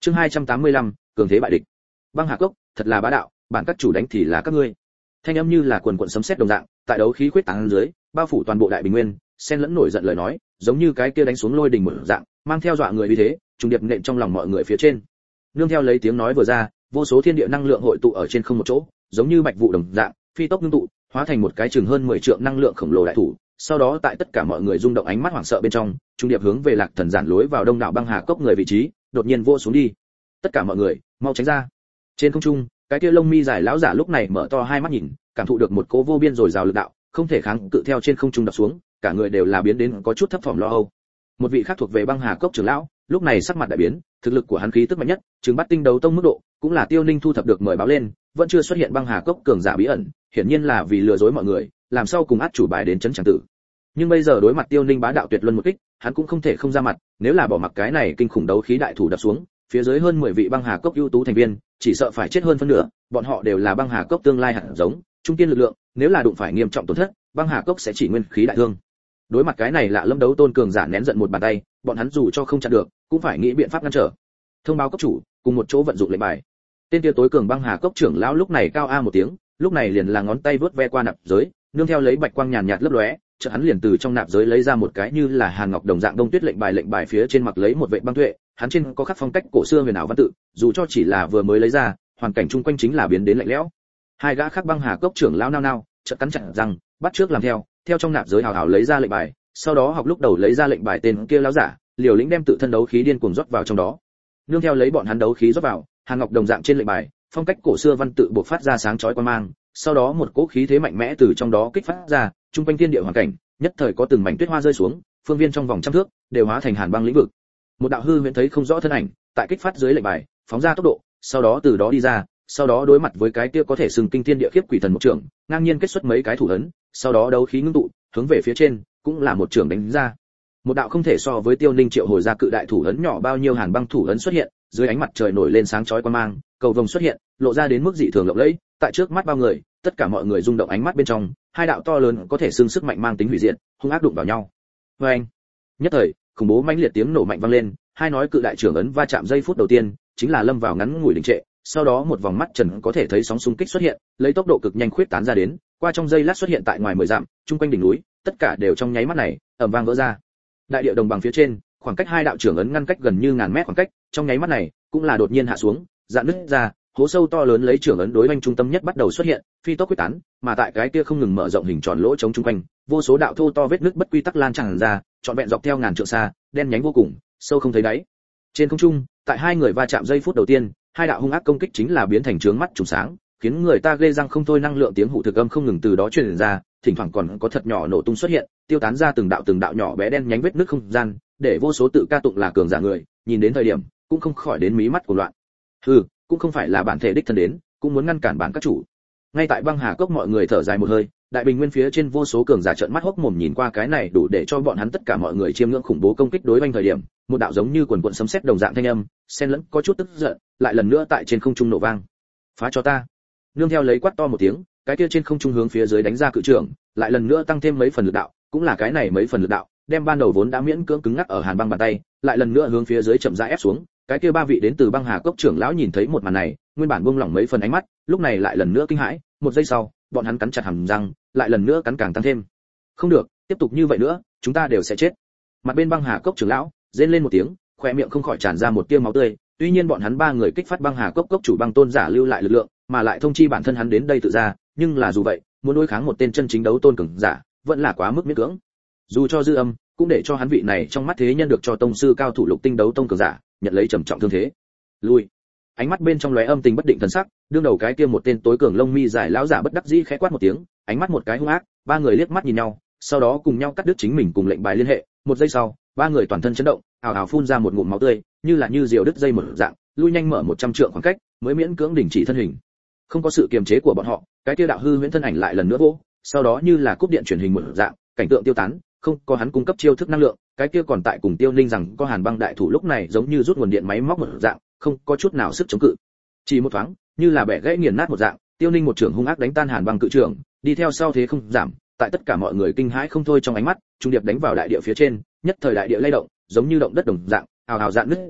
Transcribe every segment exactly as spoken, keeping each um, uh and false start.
Chương hai trăm tám mươi lăm, cường thế bại địch. Băng Hà Cốc, thật là bá đạo, bản các chủ đánh thì là các ngươi. Thanh âm như là quần quần sấm sét đồng dạng, tại đấu khí khuyết tán dưới, bao phủ toàn bộ đại bình nguyên, xen lẫn nổi giận lời nói, giống như cái kia đánh xuống lôi đình một dạng, mang theo dọa người uy thế, trùng điệp nện trong lòng mọi người phía trên. Nương theo lấy tiếng nói vừa ra, vô số thiên địa năng lượng hội tụ ở trên không một chỗ, giống như bạch vụ đồng dạng, phi tốc ngưng tụ, hóa thành một cái chừng hơn mười trượng năng lượng khổng lồ đại thủ. Sau đó tại tất cả mọi người rung động ánh mắt hoảng sợ bên trong, trung điệp hướng về Lạc Thần giản lối vào đông đảo Băng Hà Cốc người vị trí, đột nhiên vô xuống đi. Tất cả mọi người, mau tránh ra. Trên không trung, cái kia lông mi dài lão giả lúc này mở to hai mắt nhìn, cảm thụ được một cỗ vô biên rồi rào lực đạo, không thể kháng cự theo trên không trung đập xuống, cả người đều là biến đến có chút thấp thỏm lo âu. Một vị khác thuộc về Băng Hà Cốc trưởng lão, lúc này sắc mặt đại biến, thực lực của hắn khí tức mạnh nhất, chứng bắt tinh đấu tông mức độ, cũng là Tiêu Ninh thu thập được mời báo lên, vẫn chưa xuất hiện Băng Hà Cốc cường giả bí ẩn, hiển nhiên là vì lừa dối mọi người, làm sao cùng át chủ bài đến chấn chẳng tử. Nhưng bây giờ đối mặt Tiêu Ninh bá đạo tuyệt luân một kích, hắn cũng không thể không ra mặt, nếu là bỏ mặc cái này kinh khủng đấu khí đại thủ đập xuống, phía dưới hơn mười vị Băng Hà Cốc ưu tú thành viên, chỉ sợ phải chết hơn phân nửa, bọn họ đều là Băng Hà Cốc tương lai hạt giống, trung kiên lực lượng, nếu là đụng phải nghiêm trọng tổn thất, Băng Hà Cốc sẽ chỉ nguyên khí đại thương. Đối mặt cái này lạ lâm đấu tôn cường giả nén giận một bàn tay, bọn hắn dù cho không chặn được, cũng phải nghĩ biện pháp ngăn trở. Thông báo cấp chủ, cùng một chỗ vận dụng lệnh bài. Tên kia tối cường Băng Hà Cốc trưởng lão lúc này cao a một tiếng, lúc này liền là ngón tay vớt ve qua nạp giới, nương theo lấy bạch quang nhàn nhạt lấp lóe, chợt hắn liền từ trong nạp giới lấy ra một cái như là hàn ngọc đồng dạng đông tuyết lệnh bài, lệnh bài phía trên mặc lấy một vệ băng tuệ, hắn trên có khắc phong cách cổ xưa huyền ảo văn tự, dù cho chỉ là vừa mới lấy ra, hoàn cảnh chung quanh chính là biến đến lạnh lẽo. Hai gã khác Băng Hà Cốc trưởng lão nao nao, chợt cắn chặt răng, bắt trước làm theo, theo trong nạp giới hào hào lấy ra lệnh bài, sau đó học lúc đầu lấy ra lệnh bài tên kia lão giả, liều lĩnh đem tự thân đấu khí điên cuồng rót vào trong đó. Nương theo lấy bọn hắn đấu khí rót vào, hàn ngọc đồng dạng trên lệnh bài, phong cách cổ xưa văn tự bộc phát ra sáng chói quang mang, sau đó một cỗ khí thế mạnh mẽ từ trong đó kích phát ra, trung quanh thiên địa hoàn cảnh, nhất thời có từng mảnh tuyết hoa rơi xuống, phương viên trong vòng trăm thước đều hóa thành hàn băng lĩnh vực. Một đạo hư huyễn thấy không rõ thân ảnh, tại kích phát dưới lệnh bài, phóng ra tốc độ, sau đó từ đó đi ra, sau đó đối mặt với cái kia có thể sừng kinh thiên địa khiếp quỷ thần một trường, ngang nhiên kết xuất mấy cái thủ ấn, sau đó đấu khí ngưng tụ, hướng về phía trên, cũng là một trường đánh ra. Một đạo không thể so với Tiêu Ninh triệu hồi ra cự đại thủ ấn nhỏ bao nhiêu hàn băng thủ ấn xuất hiện, dưới ánh mặt trời nổi lên sáng chói quang mang, cầu vồng xuất hiện, lộ ra đến mức dị thường lộng lẫy, tại trước mắt bao người, tất cả mọi người rung động ánh mắt bên trong, hai đạo to lớn có thể xương sức mạnh mang tính hủy diệt, hung ác đụng vào nhau. Oeng! Nhất thời, khủng bố mãnh liệt tiếng nổ mạnh vang lên, hai nói cự đại trưởng ấn va chạm giây phút đầu tiên, chính là lâm vào ngắn ngủi đình trệ, sau đó một vòng mắt trần có thể thấy sóng xung kích xuất hiện, lấy tốc độ cực nhanh khuyết tán ra đến, qua trong giây lát xuất hiện tại ngoài mười dặm, chung quanh đỉnh núi, tất cả đều trong nháy mắt này, ầm vang vỡ ra. Đại địa đồng bằng phía trên, khoảng cách hai đạo trưởng ấn ngăn cách gần như ngàn mét khoảng cách, trong nháy mắt này, cũng là đột nhiên hạ xuống, dạn nứt ra, hố sâu to lớn lấy trưởng ấn đối quanh trung tâm nhất bắt đầu xuất hiện, phi tốc quyết tán, mà tại cái kia không ngừng mở rộng hình tròn lỗ trống trung quanh, vô số đạo thô to vết nứt bất quy tắc lan tràn ra, trọn vẹn dọc theo ngàn trượng xa, đen nhánh vô cùng, sâu không thấy đáy. Trên không trung, tại hai người va chạm giây phút đầu tiên, hai đạo hung ác công kích chính là biến thành trướng mắt trùng sáng, khiến người ta ghê răng không thôi, năng lượng tiếng hụ thực âm không ngừng từ đó truyền ra, thỉnh thoảng còn có thật nhỏ nổ tung xuất hiện, tiêu tán ra từng đạo từng đạo nhỏ bé đen nhánh vết nứt không gian, để vô số tự ca tụng là cường giả người, nhìn đến thời điểm, cũng không khỏi đến mí mắt của loạn. Hừ, cũng không phải là bản thể đích thân đến, cũng muốn ngăn cản bản các chủ. Ngay tại Băng Hà Cốc mọi người thở dài một hơi, đại bình nguyên phía trên vô số cường giả trợn mắt hốc mồm nhìn qua cái này đủ để cho bọn hắn tất cả mọi người chiêm ngưỡng khủng bố công kích đối với thời điểm, một đạo giống như quần quần sấm sét đồng dạng thanh âm, xen lẫn có chút tức giận, lại lần nữa tại trên không trung nổ vang. Phá cho ta! Nương theo lấy quát to một tiếng, cái kia trên không trung hướng phía dưới đánh ra cự trưởng, lại lần nữa tăng thêm mấy phần lực đạo, cũng là cái này mấy phần lực đạo, đem ban đầu vốn đã miễn cưỡng cứng ngắc ở hàn băng bàn tay, lại lần nữa hướng phía dưới chậm rãi ép xuống. Cái kia ba vị đến từ Băng Hà Cốc trưởng lão nhìn thấy một màn này, nguyên bản buông lỏng mấy phần ánh mắt, lúc này lại lần nữa kinh hãi, một giây sau, bọn hắn cắn chặt hàm răng, lại lần nữa cắn càng tăng thêm. Không được, tiếp tục như vậy nữa, chúng ta đều sẽ chết. Mặt bên Băng Hà Cốc trưởng lão rên lên một tiếng, khoe miệng không khỏi tràn ra một tia máu tươi. Tuy nhiên bọn hắn ba người kích phát Băng Hà Cốc cốc chủ Băng Tôn giả lưu lại lực lượng, mà lại thông chi bản thân hắn đến đây tự ra, nhưng là dù vậy, muốn đối kháng một tên chân chính đấu tôn cường giả, vẫn là quá mức miễn cưỡng. Dù cho dư âm, cũng để cho hắn vị này trong mắt thế nhân được cho tông sư cao thủ lục tinh đấu tông cường giả, nhận lấy trầm trọng thương thế. Lui. Ánh mắt bên trong lóe âm tình bất định thần sắc, đương đầu cái kia một tên tối cường lông mi dài lão giả bất đắc dĩ khẽ quát một tiếng, ánh mắt một cái hung ác, ba người liếc mắt nhìn nhau, sau đó cùng nhau cắt đứt chính mình cùng lệnh bài liên hệ, một giây sau, ba người toàn thân chấn động, ào ào phun ra một ngụm máu tươi, như là như diều đứt dây một dạng, lui nhanh mở một trăm trượng khoảng cách, mới miễn cưỡng đình chỉ thân hình. Không có sự kiềm chế của bọn họ, cái kia đạo hư huyễn thân ảnh lại lần nữa vô, sau đó như là cúp điện truyền hình một dạng, cảnh tượng tiêu tán, không có hắn cung cấp chiêu thức năng lượng, cái kia còn tại cùng Tiêu Ninh rằng có hàn băng đại thủ lúc này giống như rút nguồn điện máy móc một dạng, không có chút nào sức chống cự. Chỉ một thoáng, như là bẻ gãy nghiền nát một dạng, Tiêu Ninh một trường hung ác đánh tan hàn băng cự trường, đi theo sau thế không giảm, tại tất cả mọi người kinh hãi không thôi trong ánh mắt, trung điệp đánh vào đại địa phía trên, nhất thời đại địa lay động, giống như động đất đồng dạng, ào ào dạn nứt ra,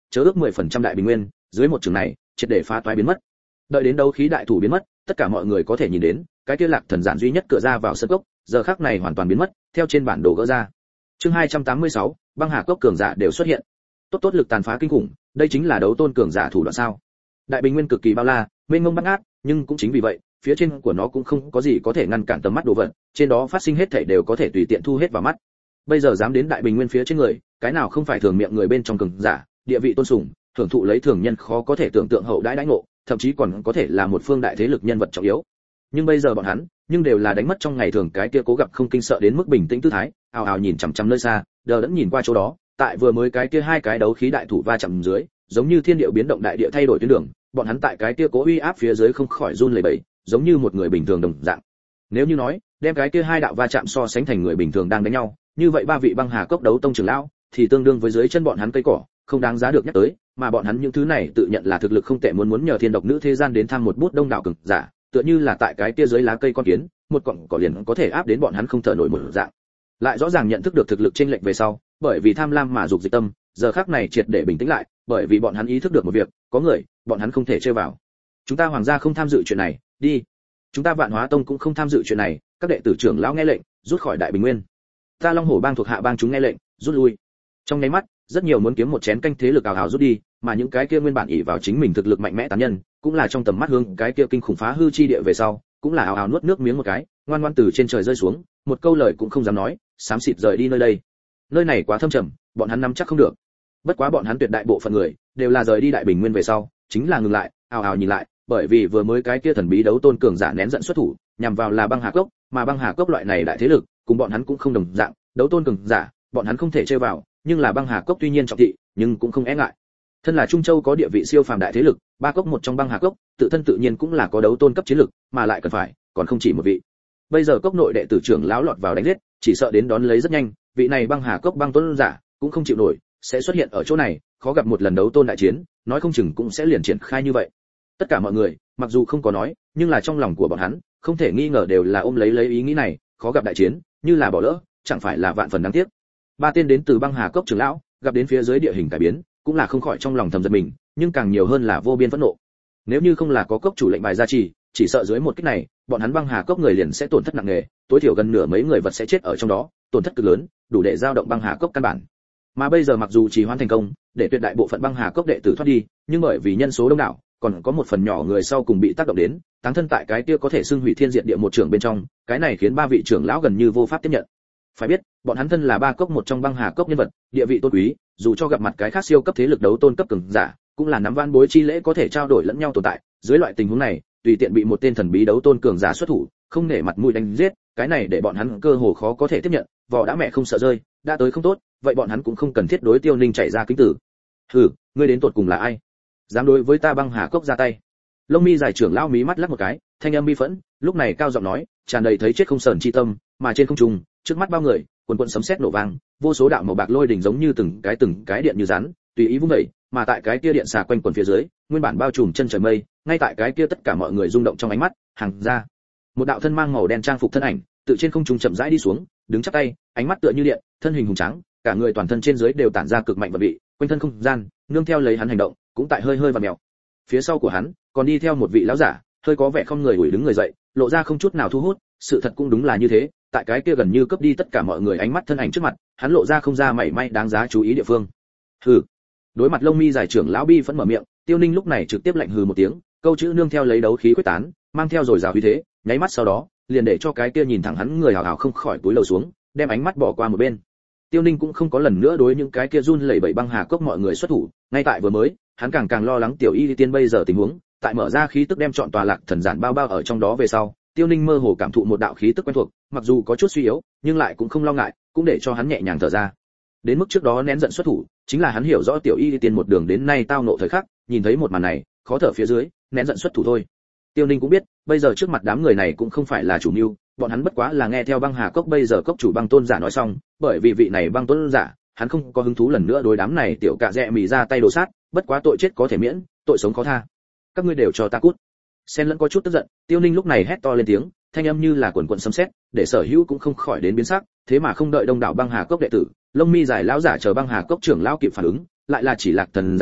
chớ ước mười phần trăm đại bình nguyên, dưới một trường này, triệt để phá toái biến mất. Đợi đến đấu khí đại thủ biến mất, tất cả mọi người có thể nhìn đến, cái kia Lạc Thần giản duy nhất cửa ra vào sân cốc, giờ khắc này hoàn toàn biến mất, theo trên bản đồ gỡ ra. Chương hai trăm tám mươi sáu, băng hà cốc cường giả đều xuất hiện. Tốt tốt lực tàn phá kinh khủng, đây chính là đấu tôn cường giả thủ đoạn sao? Đại bình nguyên cực kỳ bao la, mênh mông bát ngát, nhưng cũng chính vì vậy, phía trên của nó cũng không có gì có thể ngăn cản tầm mắt đồ vật, trên đó phát sinh hết thảy đều có thể tùy tiện thu hết vào mắt. Bây giờ dám đến đại bình nguyên phía trên người, cái nào không phải thường miệng người bên trong cường giả, địa vị tôn sùng, thưởng thụ lấy thường nhân khó có thể tưởng tượng hậu đãi đãi ngộ, thậm chí còn có thể là một phương đại thế lực nhân vật trọng yếu. Nhưng bây giờ bọn hắn, nhưng đều là đánh mất trong ngày thường cái kia cố gặp không kinh sợ đến mức bình tĩnh tư thái, ào ào nhìn chằm chằm nơi xa, đờ đẫn nhìn qua chỗ đó, tại vừa mới cái kia hai cái đấu khí đại thủ va chạm dưới, giống như thiên địa biến động đại địa thay đổi tuyến đường, bọn hắn tại cái kia cố uy áp phía dưới không khỏi run lẩy bẩy, giống như một người bình thường đồng dạng. Nếu như nói, đem cái kia hai đạo va chạm so sánh thành người bình thường đang đánh nhau, như vậy ba vị băng hà cốc đấu tông trưởng lão thì tương đương với dưới chân bọn hắn cây cỏ, không đáng giá được nhắc tới, mà bọn hắn những thứ này tự nhận là thực lực không tệ muốn muốn nhờ thiên độc nữ thế gian đến thăm một bút đông đảo cường giả, tựa như là tại cái kia dưới lá cây con kiến, một cọng cỏ liền có thể áp đến bọn hắn không thở nổi một dạng. Lại rõ ràng nhận thức được thực lực chênh lệch về sau, bởi vì tham lam mà dục dịch tâm, giờ khắc này triệt để bình tĩnh lại, bởi vì bọn hắn ý thức được một việc, có người, bọn hắn không thể chơi vào. Chúng ta hoàng gia không tham dự chuyện này, đi. Chúng ta Vạn Hóa Tông cũng không tham dự chuyện này, các đệ tử trưởng lão nghe lệnh, rút khỏi đại bình nguyên. Ta Long Hổ bang thuộc hạ bang chúng nghe lệnh, rút lui. Trong nháy mắt, rất nhiều muốn kiếm một chén canh thế lực ào ào rút đi, mà những cái kia nguyên bản ỷ vào chính mình thực lực mạnh mẽ tán nhân, cũng là trong tầm mắt hương cái kia kinh khủng phá hư chi địa về sau, cũng là ào ào nuốt nước miếng một cái, ngoan ngoãn từ trên trời rơi xuống, một câu lời cũng không dám nói, xám xịt rời đi nơi đây. Nơi này quá thâm trầm, bọn hắn nắm chắc không được. Bất quá bọn hắn tuyệt đại bộ phận người đều là rời đi đại bình nguyên về sau, chính là ngừng lại, ào ào nhìn lại, bởi vì vừa mới cái kia thần bí đấu tôn cường giả nén giận xuất thủ, nhằm vào là băng hà cốc, mà băng hà cốc loại này đại thế lực, cùng bọn hắn cũng không đồng dạng, đấu tôn cường giả, bọn hắn không thể chơi vào, nhưng là băng hà cốc tuy nhiên trọng thị, nhưng cũng không e ngại. Thân là Trung Châu có địa vị siêu phàm đại thế lực, ba cốc một trong băng hà cốc, tự thân tự nhiên cũng là có đấu tôn cấp chiến lực, mà lại cần phải, còn không chỉ một vị. Bây giờ cốc nội đệ tử trưởng lão lọt vào đánh giết, chỉ sợ đến đón lấy rất nhanh, vị này băng hà cốc băng tôn giả cũng không chịu nổi, sẽ xuất hiện ở chỗ này, khó gặp một lần đấu tôn đại chiến, nói không chừng cũng sẽ liền triển khai như vậy. Tất cả mọi người, mặc dù không có nói, nhưng là trong lòng của bọn hắn, không thể nghi ngờ đều là ôm lấy lấy ý nghĩ này, khó gặp đại chiến, như là bỏ lỡ, chẳng phải là vạn phần đáng tiếc. Ba tên đến từ băng hà cốc trưởng lão, gặp đến phía dưới địa hình cải biến, cũng là không khỏi trong lòng thầm giận mình, nhưng càng nhiều hơn là vô biên phẫn nộ. Nếu như không là có cốc chủ lệnh bài gia trì, chỉ sợ dưới một kích này, bọn hắn băng hà cốc người liền sẽ tổn thất nặng nề, tối thiểu gần nửa mấy người vật sẽ chết ở trong đó, tổn thất cực lớn, đủ để giao động băng hà cốc căn bản. Mà bây giờ mặc dù trì hoãn thành công, để tuyệt đại bộ phận băng hà cốc đệ tử thoát đi, nhưng bởi vì nhân số đông đảo, còn có một phần nhỏ người sau cùng bị tác động đến, táng thân tại cái kia có thể xưng hủy thiên diệt địa một trưởng bên trong, cái này khiến ba vị trưởng lão gần như vô pháp tiếp nhận. Phải biết, bọn hắn thân là ba cốc một trong băng hà cốc nhân vật, địa vị tôn quý, dù cho gặp mặt cái khác siêu cấp thế lực đấu tôn cấp cường giả, cũng là nắm van bối chi lễ có thể trao đổi lẫn nhau tồn tại, dưới loại tình huống này, tùy tiện bị một tên thần bí đấu tôn cường giả xuất thủ, không nể mặt mũi đánh giết, cái này để bọn hắn cơ hồ khó có thể tiếp nhận, vỏ đã mẹ không sợ rơi, đã tới không tốt, vậy bọn hắn cũng không cần thiết đối Tiêu Ninh chạy ra kính tử. Hừ, ngươi đến tột cùng là ai? Dám đối với ta băng hà cốc ra tay? Lông mi dài trưởng lão mí mắt lắc một cái, thanh âm bi phẫn, lúc này cao giọng nói, tràn đầy thấy chết không sờn chi tâm, mà trên không trung, trước mắt bao người, quần quần sấm sét nổ vang, vô số đạo màu bạc lôi đỉnh giống như từng cái từng cái điện như rắn, tùy ý vung dậy, mà tại cái kia điện xà quanh quần phía dưới, nguyên bản bao trùm chân trời mây, ngay tại cái kia tất cả mọi người rung động trong ánh mắt, hàng ra. Một đạo thân mang màu đen trang phục thân ảnh, tự trên không trung chậm rãi đi xuống, đứng chắp tay, ánh mắt tựa như điện, thân hình hùng tráng, cả người toàn thân trên dưới đều tản ra cực mạnh vật vị, quanh thân không gian, nương theo lấy hắn hành động, cũng tại hơi hơi và mèo. Phía sau của hắn, còn đi theo một vị lão giả, hơi có vẻ không người ủi đứng người dậy, lộ ra không chút nào thu hút, sự thật cũng đúng là như thế, tại cái kia gần như cướp đi tất cả mọi người ánh mắt thân ảnh trước mặt, hắn lộ ra không ra mảy may đáng giá chú ý địa phương. Hừ. Đối mặt lông mi dài trưởng lão bi vẫn mở miệng, Tiêu Ninh lúc này trực tiếp lạnh hừ một tiếng, câu chữ nương theo lấy đấu khí quyết tán, mang theo rồi rào uy thế, nháy mắt sau đó, liền để cho cái kia nhìn thẳng hắn người hào hào không khỏi túi lầu xuống, đem ánh mắt bỏ qua một bên. Tiêu Ninh cũng không có lần nữa đối những cái kia run lẩy bẩy băng hà cốc mọi người xuất thủ, ngay tại vừa mới, hắn càng càng lo lắng tiểu y tiên bây giờ tình huống, tại mở ra khí tức đem chọn tòa lạc thần giản bao bao ở trong đó về sau, Tiêu Ninh mơ hồ cảm thụ một đạo khí tức quen thuộc, mặc dù có chút suy yếu, nhưng lại cũng không lo ngại, cũng để cho hắn nhẹ nhàng thở ra. Đến mức trước đó nén giận xuất thủ, chính là hắn hiểu rõ tiểu y tiên một đường đến nay tao nộ thời khắc, nhìn thấy một màn này, khó thở phía dưới, nén giận xuất thủ thôi. Tiêu Ninh cũng biết, bây giờ trước mặt đám người này cũng không phải là chủ mưu, bọn hắn bất quá là nghe theo băng hà cốc bây giờ cốc chủ băng tôn giả nói xong, bởi vì vị này băng tôn giả, hắn không có hứng thú lần nữa đối đám này tiểu cạ dẹ mì ra tay đồ sát, bất quá tội chết có thể miễn, tội sống khó tha. Các ngươi đều cho ta cút. Sen lẫn có chút tức giận, Tiêu Ninh lúc này hét to lên tiếng, thanh âm như là quần quần sấm sét, để sở hữu cũng không khỏi đến biến sắc, thế mà không đợi đông đảo băng hà cốc đệ tử, lông mi dài lão giả chờ băng hà cốc trưởng lão kịp phản ứng, lại là chỉ lạc thần giản,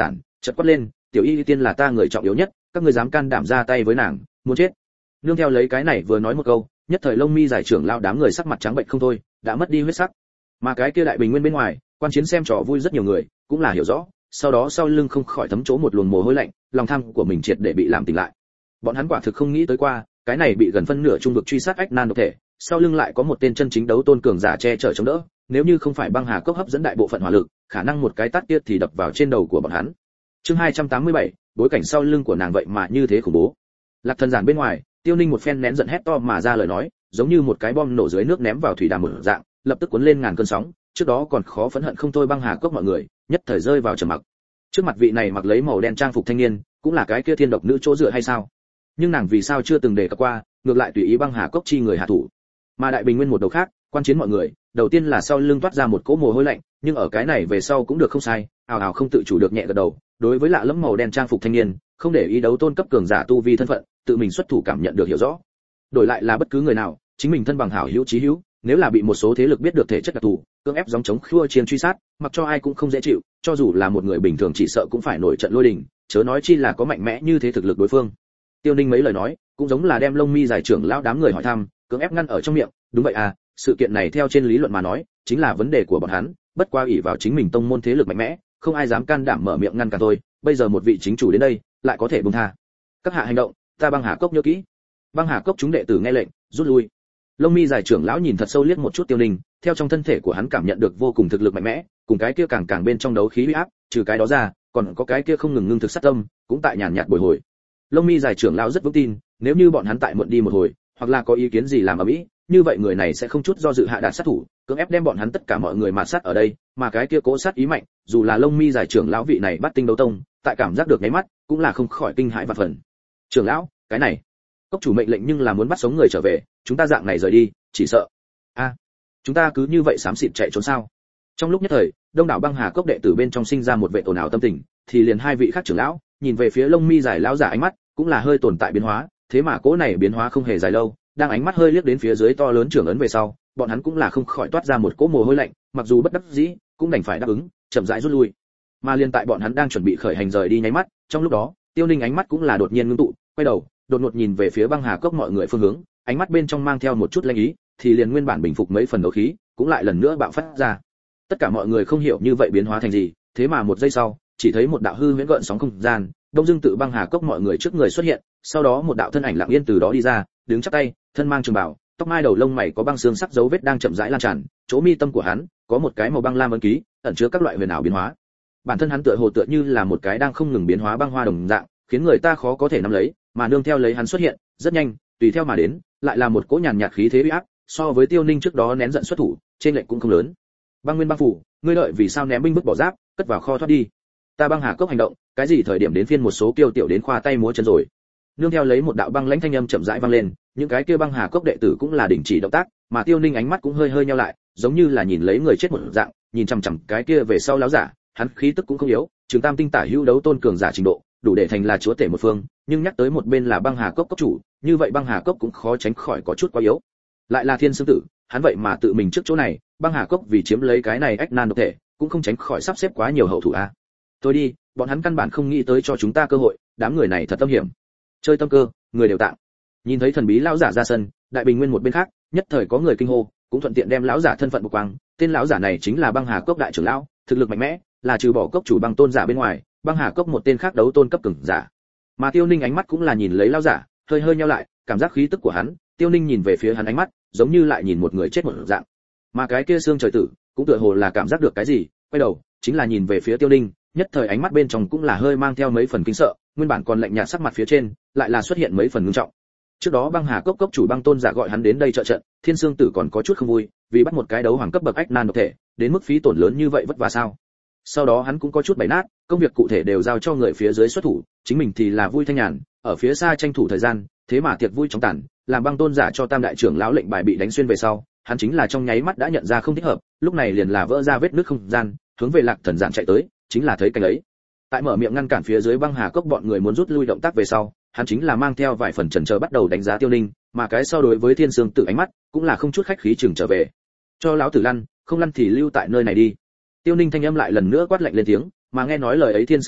chợt quát lên, tiểu y tiên là ta người trọng yếu nhất, các ngươi dám can đảm ra tay với nàng, muốn chết. Nương theo lấy cái này vừa nói một câu, nhất thời lông mi giải trưởng lao đám người sắc mặt trắng bệnh không thôi, đã mất đi huyết sắc. Mà cái kia đại bình nguyên bên ngoài, quan chiến xem trò vui rất nhiều người, cũng là hiểu rõ, sau đó sau lưng không khỏi thấm chỗ một luồng mồ hôi lạnh, lòng tham của mình triệt để bị làm tỉnh lại. Bọn hắn quả thực không nghĩ tới qua, cái này bị gần phân nửa trung vực truy sát ách nan độc thể, sau lưng lại có một tên chân chính đấu tôn cường giả che chở chống đỡ, nếu như không phải băng hà cốc hấp dẫn đại bộ phận hỏa lực, khả năng một cái tát kia thì đập vào trên đầu của bọn hắn. Chương hai trăm tám mươi bảy, bối cảnh sau lưng của nàng vậy mà như thế khủng bố. Lạc Thần giản bên ngoài, Tiêu Ninh một phen nén giận hét to mà ra lời nói, giống như một cái bom nổ dưới nước ném vào thủy đàm một dạng, lập tức cuốn lên ngàn cơn sóng, trước đó còn khó phẫn hận không thôi băng hà cốc mọi người, nhất thời rơi vào trầm mặc. Trước mặt vị này mặc lấy màu đen trang phục thanh niên, cũng là cái kia thiên độc nữ chỗ dựa hay sao? Nhưng nàng vì sao chưa từng đề cập qua, ngược lại tùy ý băng hà cốc chi người hạ thủ. Mà đại bình nguyên một đầu khác, quan chiến mọi người, đầu tiên là sau lưng toát ra một cỗ mồ hôi lạnh, nhưng ở cái này về sau cũng được không sai, ào ào không tự chủ được nhẹ gật đầu, đối với lạ lẫm màu đen trang phục thanh niên, không để ý đấu tôn cấp cường giả tu vi thân phận, tự mình xuất thủ cảm nhận được hiểu rõ. Đổi lại là bất cứ người nào, chính mình thân bằng hảo hữu chí hữu, nếu là bị một số thế lực biết được thể chất đặc thù, cưỡng ép gióng chống khua chiên truy sát, mặc cho ai cũng không dễ chịu, cho dù là một người bình thường chỉ sợ cũng phải nổi trận lôi đình, chớ nói chi là có mạnh mẽ như thế thực lực đối phương. Tiêu Ninh mấy lời nói, cũng giống là đem lông mi giải trưởng lão đám người hỏi thăm, cưỡng ép ngăn ở trong miệng, đúng vậy à, sự kiện này theo trên lý luận mà nói, chính là vấn đề của bọn hắn, bất qua ủy vào chính mình tông môn thế lực mạnh mẽ, không ai dám can đảm mở miệng ngăn cản tôi, bây giờ một vị chính chủ đến đây, lại có thể buông tha. Các hạ hành động, ta băng hà cốc nhớ kỹ. Băng hà cốc chúng đệ tử nghe lệnh, rút lui. Lông mi giải trưởng lão nhìn thật sâu liếc một chút Tiêu Ninh, theo trong thân thể của hắn cảm nhận được vô cùng thực lực mạnh mẽ, cùng cái kia càng càng bên trong đấu khí uy áp, trừ cái đó ra, còn có cái kia không ngừng ngưng thực sát tâm, cũng tại nhàn nhạt bồi hồi. Lông mi giải trưởng lão rất vững tin, nếu như bọn hắn tại muộn đi một hồi, hoặc là có ý kiến gì làm ở mỹ, như vậy người này sẽ không chút do dự hạ đạt sát thủ, cưỡng ép đem bọn hắn tất cả mọi người mà sát ở đây, mà cái kia cố sát ý mạnh, dù là lông mi giải trưởng lão vị này bắt tinh đấu tông, tại cảm giác được nháy mắt, cũng là không khỏi kinh hãi và phần. Trưởng lão, cái này, cốc chủ mệnh lệnh nhưng là muốn bắt sống người trở về, chúng ta dạng này rời đi, chỉ sợ a à, chúng ta cứ như vậy xám xịt chạy trốn sao? Trong lúc nhất thời, đông đảo băng hà cốc đệ tử bên trong sinh ra một vệ ồn ào tâm tình, thì liền hai vị khác trưởng lão nhìn về phía lông mi giải lão giả ánh mắt cũng là hơi tồn tại biến hóa, thế mà cỗ này biến hóa không hề dài lâu, đang ánh mắt hơi liếc đến phía dưới to lớn trưởng ấn về sau, bọn hắn cũng là không khỏi toát ra một cỗ mồ hôi lạnh, mặc dù bất đắc dĩ, cũng đành phải đáp ứng, chậm rãi rút lui. Mà liên tại bọn hắn đang chuẩn bị khởi hành rời đi nháy mắt, trong lúc đó, Tiêu Ninh ánh mắt cũng là đột nhiên ngưng tụ, quay đầu, đột ngột nhìn về phía băng hà cốc mọi người phương hướng, ánh mắt bên trong mang theo một chút lanh ý, thì liền nguyên bản bình phục mấy phần đấu khí, cũng lại lần nữa bạo phát ra. Tất cả mọi người không hiểu như vậy biến hóa thành gì, thế mà một giây sau, chỉ thấy một đạo hư huyễn gợn sóng không gian, đông dương tự băng hà cốc mọi người trước người xuất hiện, sau đó một đạo thân ảnh lặng yên từ đó đi ra, đứng chắp tay, thân mang trường bào, tóc mai đầu lông mày có băng xương sắc dấu vết đang chậm rãi lan tràn, chỗ mi tâm của hắn có một cái màu băng lam ấn ký, ẩn chứa các loại huyền ảo biến hóa. Bản thân hắn tựa hồ tựa như là một cái đang không ngừng biến hóa băng hoa đồng dạng, khiến người ta khó có thể nắm lấy, mà nương theo lấy hắn xuất hiện, rất nhanh, tùy theo mà đến, lại là một cỗ nhàn nhạt khí thế uy áp, so với Tiêu Ninh trước đó nén giận xuất thủ, trên lệnh cũng không lớn. Băng Nguyên băng phủ, ngươi đợi vì sao ném binh bức bỏ giáp, cất vào kho thoát đi. Ta băng hà cốc hành động, cái gì thời điểm đến phiên một số kiêu tiểu đến khoa tay múa chân rồi. Nương theo lấy một đạo băng lãnh thanh âm chậm rãi vang lên, những cái kia băng hà cốc đệ tử cũng là đình chỉ động tác, mà Tiêu Ninh ánh mắt cũng hơi hơi nheo lại, giống như là nhìn lấy người chết một dạng, nhìn chằm chằm cái kia về sau láo giả, hắn khí tức cũng không yếu, trường tam tinh tả hữu đấu tôn cường giả trình độ, đủ để thành là chúa tể một phương, nhưng nhắc tới một bên là băng hà cốc cốc chủ, như vậy băng hà cốc cũng khó tránh khỏi có chút quá yếu. Lại là Thiên Sương Tử, hắn vậy mà tự mình trước chỗ này, băng hà cốc vì chiếm lấy cái này ách nan độc thể, cũng không tránh khỏi sắp xếp quá nhiều hậu thủ a. Tôi đi, bọn hắn căn bản không nghĩ tới cho chúng ta cơ hội, đám người này thật tâm hiểm. Chơi tâm cơ, người đều tạng. Nhìn thấy thần bí lão giả ra sân, đại bình nguyên một bên khác, nhất thời có người kinh hô, cũng thuận tiện đem lão giả thân phận bộc quang, tên lão giả này chính là băng hà cốc đại trưởng lão, thực lực mạnh mẽ, là trừ bỏ cốc chủ băng tôn giả bên ngoài, băng hà cốc một tên khác đấu tôn cấp cường giả. Mà Tiêu Ninh ánh mắt cũng là nhìn lấy lão giả, hơi hơi nheo lại, cảm giác khí tức của hắn, Tiêu Ninh nhìn về phía hắn ánh mắt, giống như lại nhìn một người chết một dạng. Mà cái kia xương trời tử, cũng tựa hồ là cảm giác được cái gì, quay đầu, chính là nhìn về phía Tiêu Ninh, nhất thời ánh mắt bên trong cũng là hơi mang theo mấy phần kinh sợ, nguyên bản còn lạnh nhạt sắc mặt phía trên, lại là xuất hiện mấy phần ngưng trọng. Trước đó băng hà cốc cốc chủ băng tôn giả gọi hắn đến đây trợ trận, Thiên Sương Tử còn có chút không vui, vì bắt một cái đấu hoàng cấp bậc ách nan độc thể, đến mức phí tổn lớn như vậy vất vả sao? Sau đó hắn cũng có chút bày nát, công việc cụ thể đều giao cho người phía dưới xuất thủ, chính mình thì là vui thanh nhàn, ở phía xa tranh thủ thời gian, thế mà tiệc vui chóng tàn, làm băng tôn giả cho tam đại trưởng lão lệnh bài bị đánh xuyên về sau, hắn chính là trong nháy mắt đã nhận ra không thích hợp, lúc này liền là vỡ ra vết nứt không gian, hướng về Lạc Thần Giản chạy tới, chính là thấy cảnh ấy. Tại mở miệng ngăn cản phía dưới băng hà cốc bọn người muốn rút lui động tác về sau, hắn chính là mang theo vài phần chần chờ bắt đầu đánh giá Tiêu Ninh, mà cái so đối với Thiên Sương Tử ánh mắt, cũng là không chút khách khí chừng trở về. Cho lão tử lăn, không lăn thì lưu tại nơi này đi. Tiêu Ninh thanh âm lại lần nữa quát lạnh lên tiếng, mà nghe nói lời ấy Thiên Sương Tử,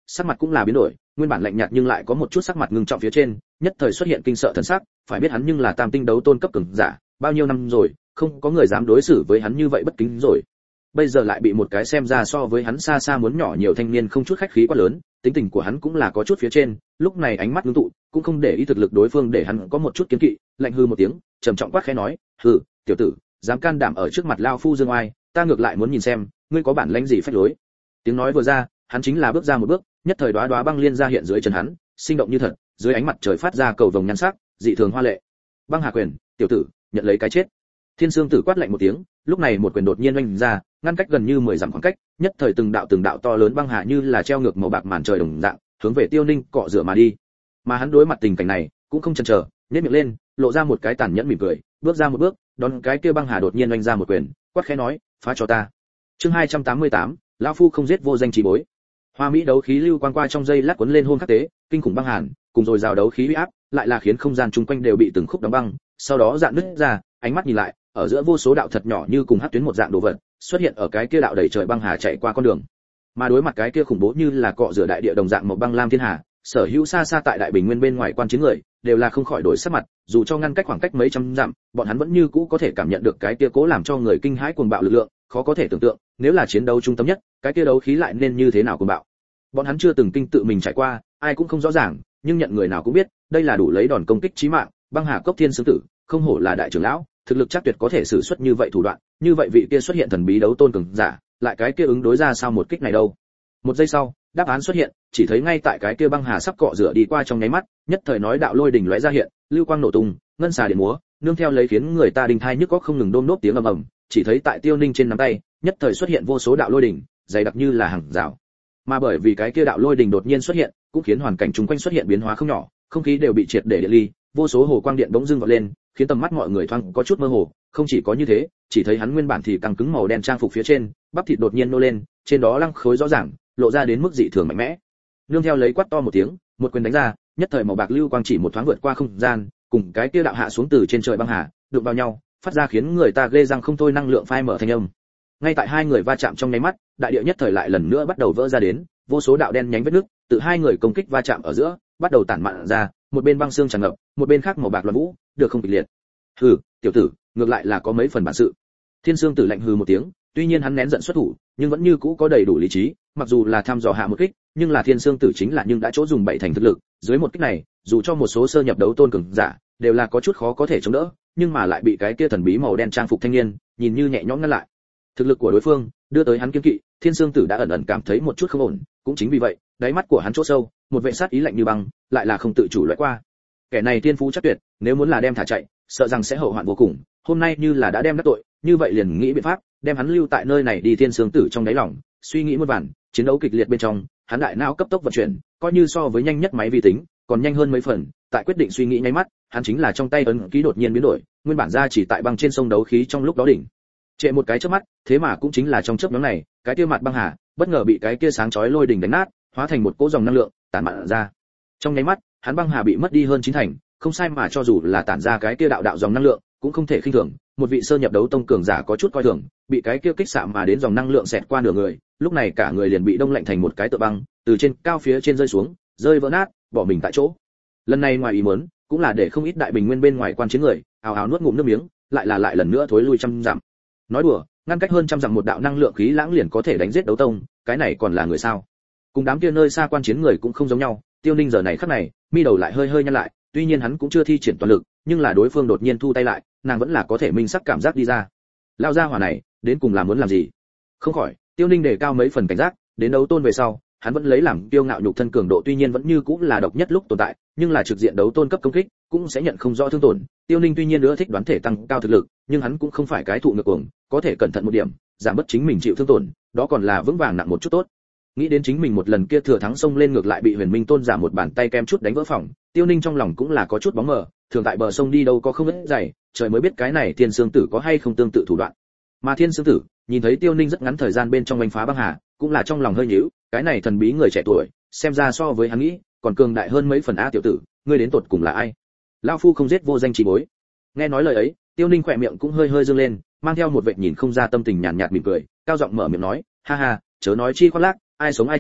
sắc mặt cũng là biến đổi, nguyên bản lạnh nhạt nhưng lại có một chút sắc mặt ngưng trọng phía trên, nhất thời xuất hiện kinh sợ thần sắc, phải biết hắn nhưng là tam tinh đấu tôn cấp cường giả, bao nhiêu năm rồi, không có người dám đối xử với hắn như vậy bất kính rồi. Bây giờ lại bị một cái xem ra so với hắn xa xa muốn nhỏ nhiều thanh niên không chút khách khí quá lớn, tính tình của hắn cũng là có chút phía trên, lúc này ánh mắt ngưng tụ, cũng không để ý thực lực đối phương để hắn có một chút kiêng kỵ, lạnh hư một tiếng, trầm trọng quát khẽ nói, "Hừ, tiểu tử, dám can đảm ở trước mặt lão phu dương oai, ta ngược lại muốn nhìn xem, ngươi có bản lĩnh gì phách lối." Tiếng nói vừa ra, hắn chính là bước ra một bước, nhất thời đóa đóa băng liên ra hiện dưới chân hắn, sinh động như thật, dưới ánh mặt trời phát ra cầu vồng nhan sắc, dị thường hoa lệ. Băng Hà quyền, tiểu tử, nhận lấy cái chết. Thiên Sương Tử quát lạnh một tiếng, lúc này một quyền đột nhiên oanh ra, ngăn cách gần như mười dặm khoảng cách, nhất thời từng đạo từng đạo to lớn băng hà như là treo ngược màu bạc màn trời đồng dạng, hướng về Tiêu Ninh cọ rửa mà đi. Mà hắn đối mặt tình cảnh này, cũng không chần chờ, nhếch miệng lên, lộ ra một cái tàn nhẫn mỉm cười, bước ra một bước, đón cái kia băng hà đột nhiên oanh ra một quyền, quát khẽ nói, phá cho ta. Chương hai trăm tám mươi tám, lão phu không giết vô danh trí bối. Hoa mỹ đấu khí lưu quang qua trong dây lát cuốn lên hôn khắc tế, kinh khủng băng hàn, cùng rồi rào đấu khí uy áp, lại là khiến không gian chung quanh đều bị từng khúc đóng băng, sau đó dạn nứt ra, ánh mắt nhìn lại, ở giữa vô số đạo thật nhỏ như cùng hắc tuyến một dạng đồ vật, xuất hiện ở cái kia đạo đầy trời băng hà chạy qua con đường. Mà đối mặt cái kia khủng bố như là cọ rửa đại địa đồng dạng một băng lam thiên hà, sở hữu xa xa tại đại bình nguyên bên ngoài quan chiến người, đều là không khỏi đổi sắc mặt, dù cho ngăn cách khoảng cách mấy trăm dặm, bọn hắn vẫn như cũ có thể cảm nhận được cái kia cố làm cho người kinh hãi cuồng bạo lực lượng, khó có thể tưởng tượng, nếu là chiến đấu trung tâm nhất, cái kia đấu khí lại nên như thế nào cuồng bạo. Bọn hắn chưa từng kinh tự mình trải qua, ai cũng không rõ ràng, nhưng nhận người nào cũng biết, đây là đủ lấy đòn công kích chí mạng, băng hà cốc thiên sướng tử, không hổ là đại trưởng lão, thực lực chắc tuyệt có thể sử xuất như vậy thủ đoạn, như vậy vị kia xuất hiện thần bí đấu tôn cường giả, lại cái kia ứng đối ra sao một kích này đâu. Một giây sau, đáp án xuất hiện, chỉ thấy ngay tại cái kia băng hà sắp cọ rửa đi qua trong nháy mắt, nhất thời nói đạo lôi đỉnh lóe ra hiện, lưu quang nổ tung, ngân xà điện múa, nương theo lấy khiến người ta đinh thai nhức óc không ngừng đôm nốt tiếng ầm ầm, chỉ thấy tại Tiêu Ninh trên nắm tay, nhất thời xuất hiện vô số đạo lôi đỉnh, dày đặc như là hàng rào. Mà bởi vì cái kia đạo lôi đỉnh đột nhiên xuất hiện, cũng khiến hoàn cảnh xung quanh xuất hiện biến hóa không nhỏ, không khí đều bị triệt để địa ly, vô số hồ quang điện bỗng dưng vọt lên, khiến tầm mắt mọi người thoáng có chút mơ hồ, không chỉ có như thế, chỉ thấy hắn nguyên bản thì căng cứng màu đen trang phục phía trên, bắp thịt đột nhiên nô lên, trên đó lăng khối rõ ràng, lộ ra đến mức dị thường mạnh mẽ. Nương theo lấy quát to một tiếng, một quyền đánh ra, nhất thời màu bạc lưu quang chỉ một thoáng vượt qua không gian, cùng cái kia đạo hạ xuống từ trên trời băng hà, đụng vào nhau, phát ra khiến người ta ghê răng không thôi năng lượng phai mở thanh âm. Ngay tại hai người va chạm trong nháy mắt, đại địa nhất thời lại lần nữa bắt đầu vỡ ra đến, vô số đạo đen nhánh vết nứt, từ hai người công kích va chạm ở giữa, bắt đầu tản mạn ra, một bên băng xương tràn ngập, một bên khác màu bạc loạn vũ, được không kịch liệt. Hừ, tiểu tử, ngược lại là có mấy phần bản sự. Thiên Sương Tử lạnh hừ một tiếng, tuy nhiên hắn nén giận xuất thủ, nhưng vẫn như cũ có đầy đủ lý trí, mặc dù là thăm dò hạ một kích, nhưng là Thiên Sương Tử chính là nhưng đã chỗ dùng bảy thành thực lực, dưới một kích này, dù cho một số sơ nhập đấu tôn cường giả, đều là có chút khó có thể chống đỡ, nhưng mà lại bị cái kia thần bí màu đen trang phục thanh niên, nhìn như nhẹ nhõm ngăn lại. Thực lực của đối phương, đưa tới hắn kiêng kỵ, Thiên Sương Tử đã ẩn ẩn cảm thấy một chút không ổn, cũng chính vì vậy, đáy mắt của hắn chỗ sâu, một vệ sát ý lạnh như băng, lại là không tự chủ lướt qua. Kẻ này tiên phú chắc tuyệt, nếu muốn là đem thả chạy, sợ rằng sẽ hậu hoạn vô cùng, hôm nay như là đã đem đắc tội, như vậy liền nghĩ biện pháp, đem hắn lưu tại nơi này đi. Thiên Sương Tử trong đáy lòng, suy nghĩ muôn vàn, chiến đấu kịch liệt bên trong, hắn đại não cấp tốc vận chuyển, coi như so với nhanh nhất máy vi tính, còn nhanh hơn mấy phần, tại quyết định suy nghĩ nháy mắt, hắn chính là trong tay ấn ký đột nhiên biến đổi, nguyên bản ra chỉ tại băng trên sông đấu khí trong lúc đó đỉnh. Trệ một cái chớp mắt, thế mà cũng chính là trong chớp nhoáng này, cái kia mặt băng hà, bất ngờ bị cái kia sáng chói lôi đỉnh đánh nát, hóa thành một cỗ dòng năng lượng, tản mạn ra. Trong nháy mắt, hắn băng hà bị mất đi hơn chín thành, không sai mà cho dù là tản ra cái kia đạo đạo dòng năng lượng, cũng không thể khinh thường, một vị sơ nhập đấu tông cường giả có chút coi thường, bị cái kia kích xạ mà đến dòng năng lượng xẹt qua nửa người, lúc này cả người liền bị đông lạnh thành một cái tựa băng, từ trên cao phía trên rơi xuống, rơi vỡ nát, bỏ mình tại chỗ. Lần này ngoài ý muốn, cũng là để không ít đại bình nguyên bên ngoài quan chiến người, ào ào nuốt ngụm nước miếng, lại là lại lần nữa thối lui trăm dặm. Nói đùa, ngăn cách hơn trăm dặm một đạo năng lượng khí lãng liền có thể đánh giết đấu tông, cái này còn là người sao? Cùng đám kia nơi xa quan chiến người cũng không giống nhau, Tiêu Ninh giờ này khắc này, mi đầu lại hơi hơi nhăn lại, tuy nhiên hắn cũng chưa thi triển toàn lực, nhưng là đối phương đột nhiên thu tay lại, nàng vẫn là có thể minh sắc cảm giác đi ra. Lao ra hỏa này, đến cùng là muốn làm gì? Không khỏi, Tiêu Ninh đề cao mấy phần cảnh giác, đến đấu tôn về sau, hắn vẫn lấy làm kiêu ngạo nhục thân cường độ tuy nhiên vẫn như cũng là độc nhất lúc tồn tại, nhưng là trực diện đấu tôn cấp công kích, cũng sẽ nhận không rõ thương tổn. Tiêu Ninh tuy nhiên ưa thích đoán thể tăng cao thực lực, nhưng hắn cũng không phải cái thụ ngược cuồng, có thể cẩn thận một điểm, giảm bớt chính mình chịu thương tổn, đó còn là vững vàng nặng một chút tốt. Nghĩ đến chính mình một lần kia thừa thắng xông lên ngược lại bị Huyền Minh Tôn giả một bàn tay kem chút đánh vỡ phòng, Tiêu Ninh trong lòng cũng là có chút bóng mờ, thường tại bờ sông đi đâu có không ít dày, trời mới biết cái này Thiên Sương Tử có hay không tương tự thủ đoạn. Mà Thiên Sương Tử, nhìn thấy Tiêu Ninh rất ngắn thời gian bên trong đánh phá băng hà, cũng là trong lòng hơi nhíu, cái này thần bí người trẻ tuổi, xem ra so với hắn nghĩ, còn cường đại hơn mấy phần. A tiểu tử, ngươi đến tột cùng là ai? Lão phu không giết vô danh chỉ bối. Nghe nói lời ấy, Tiêu Ninh khỏe miệng cũng hơi hơi dương lên, mang theo một vệt nhìn không ra tâm tình nhàn nhạt mỉm cười, cao giọng mở miệng nói, ha ha, chớ nói chi khoác lác, ai sống ai chết,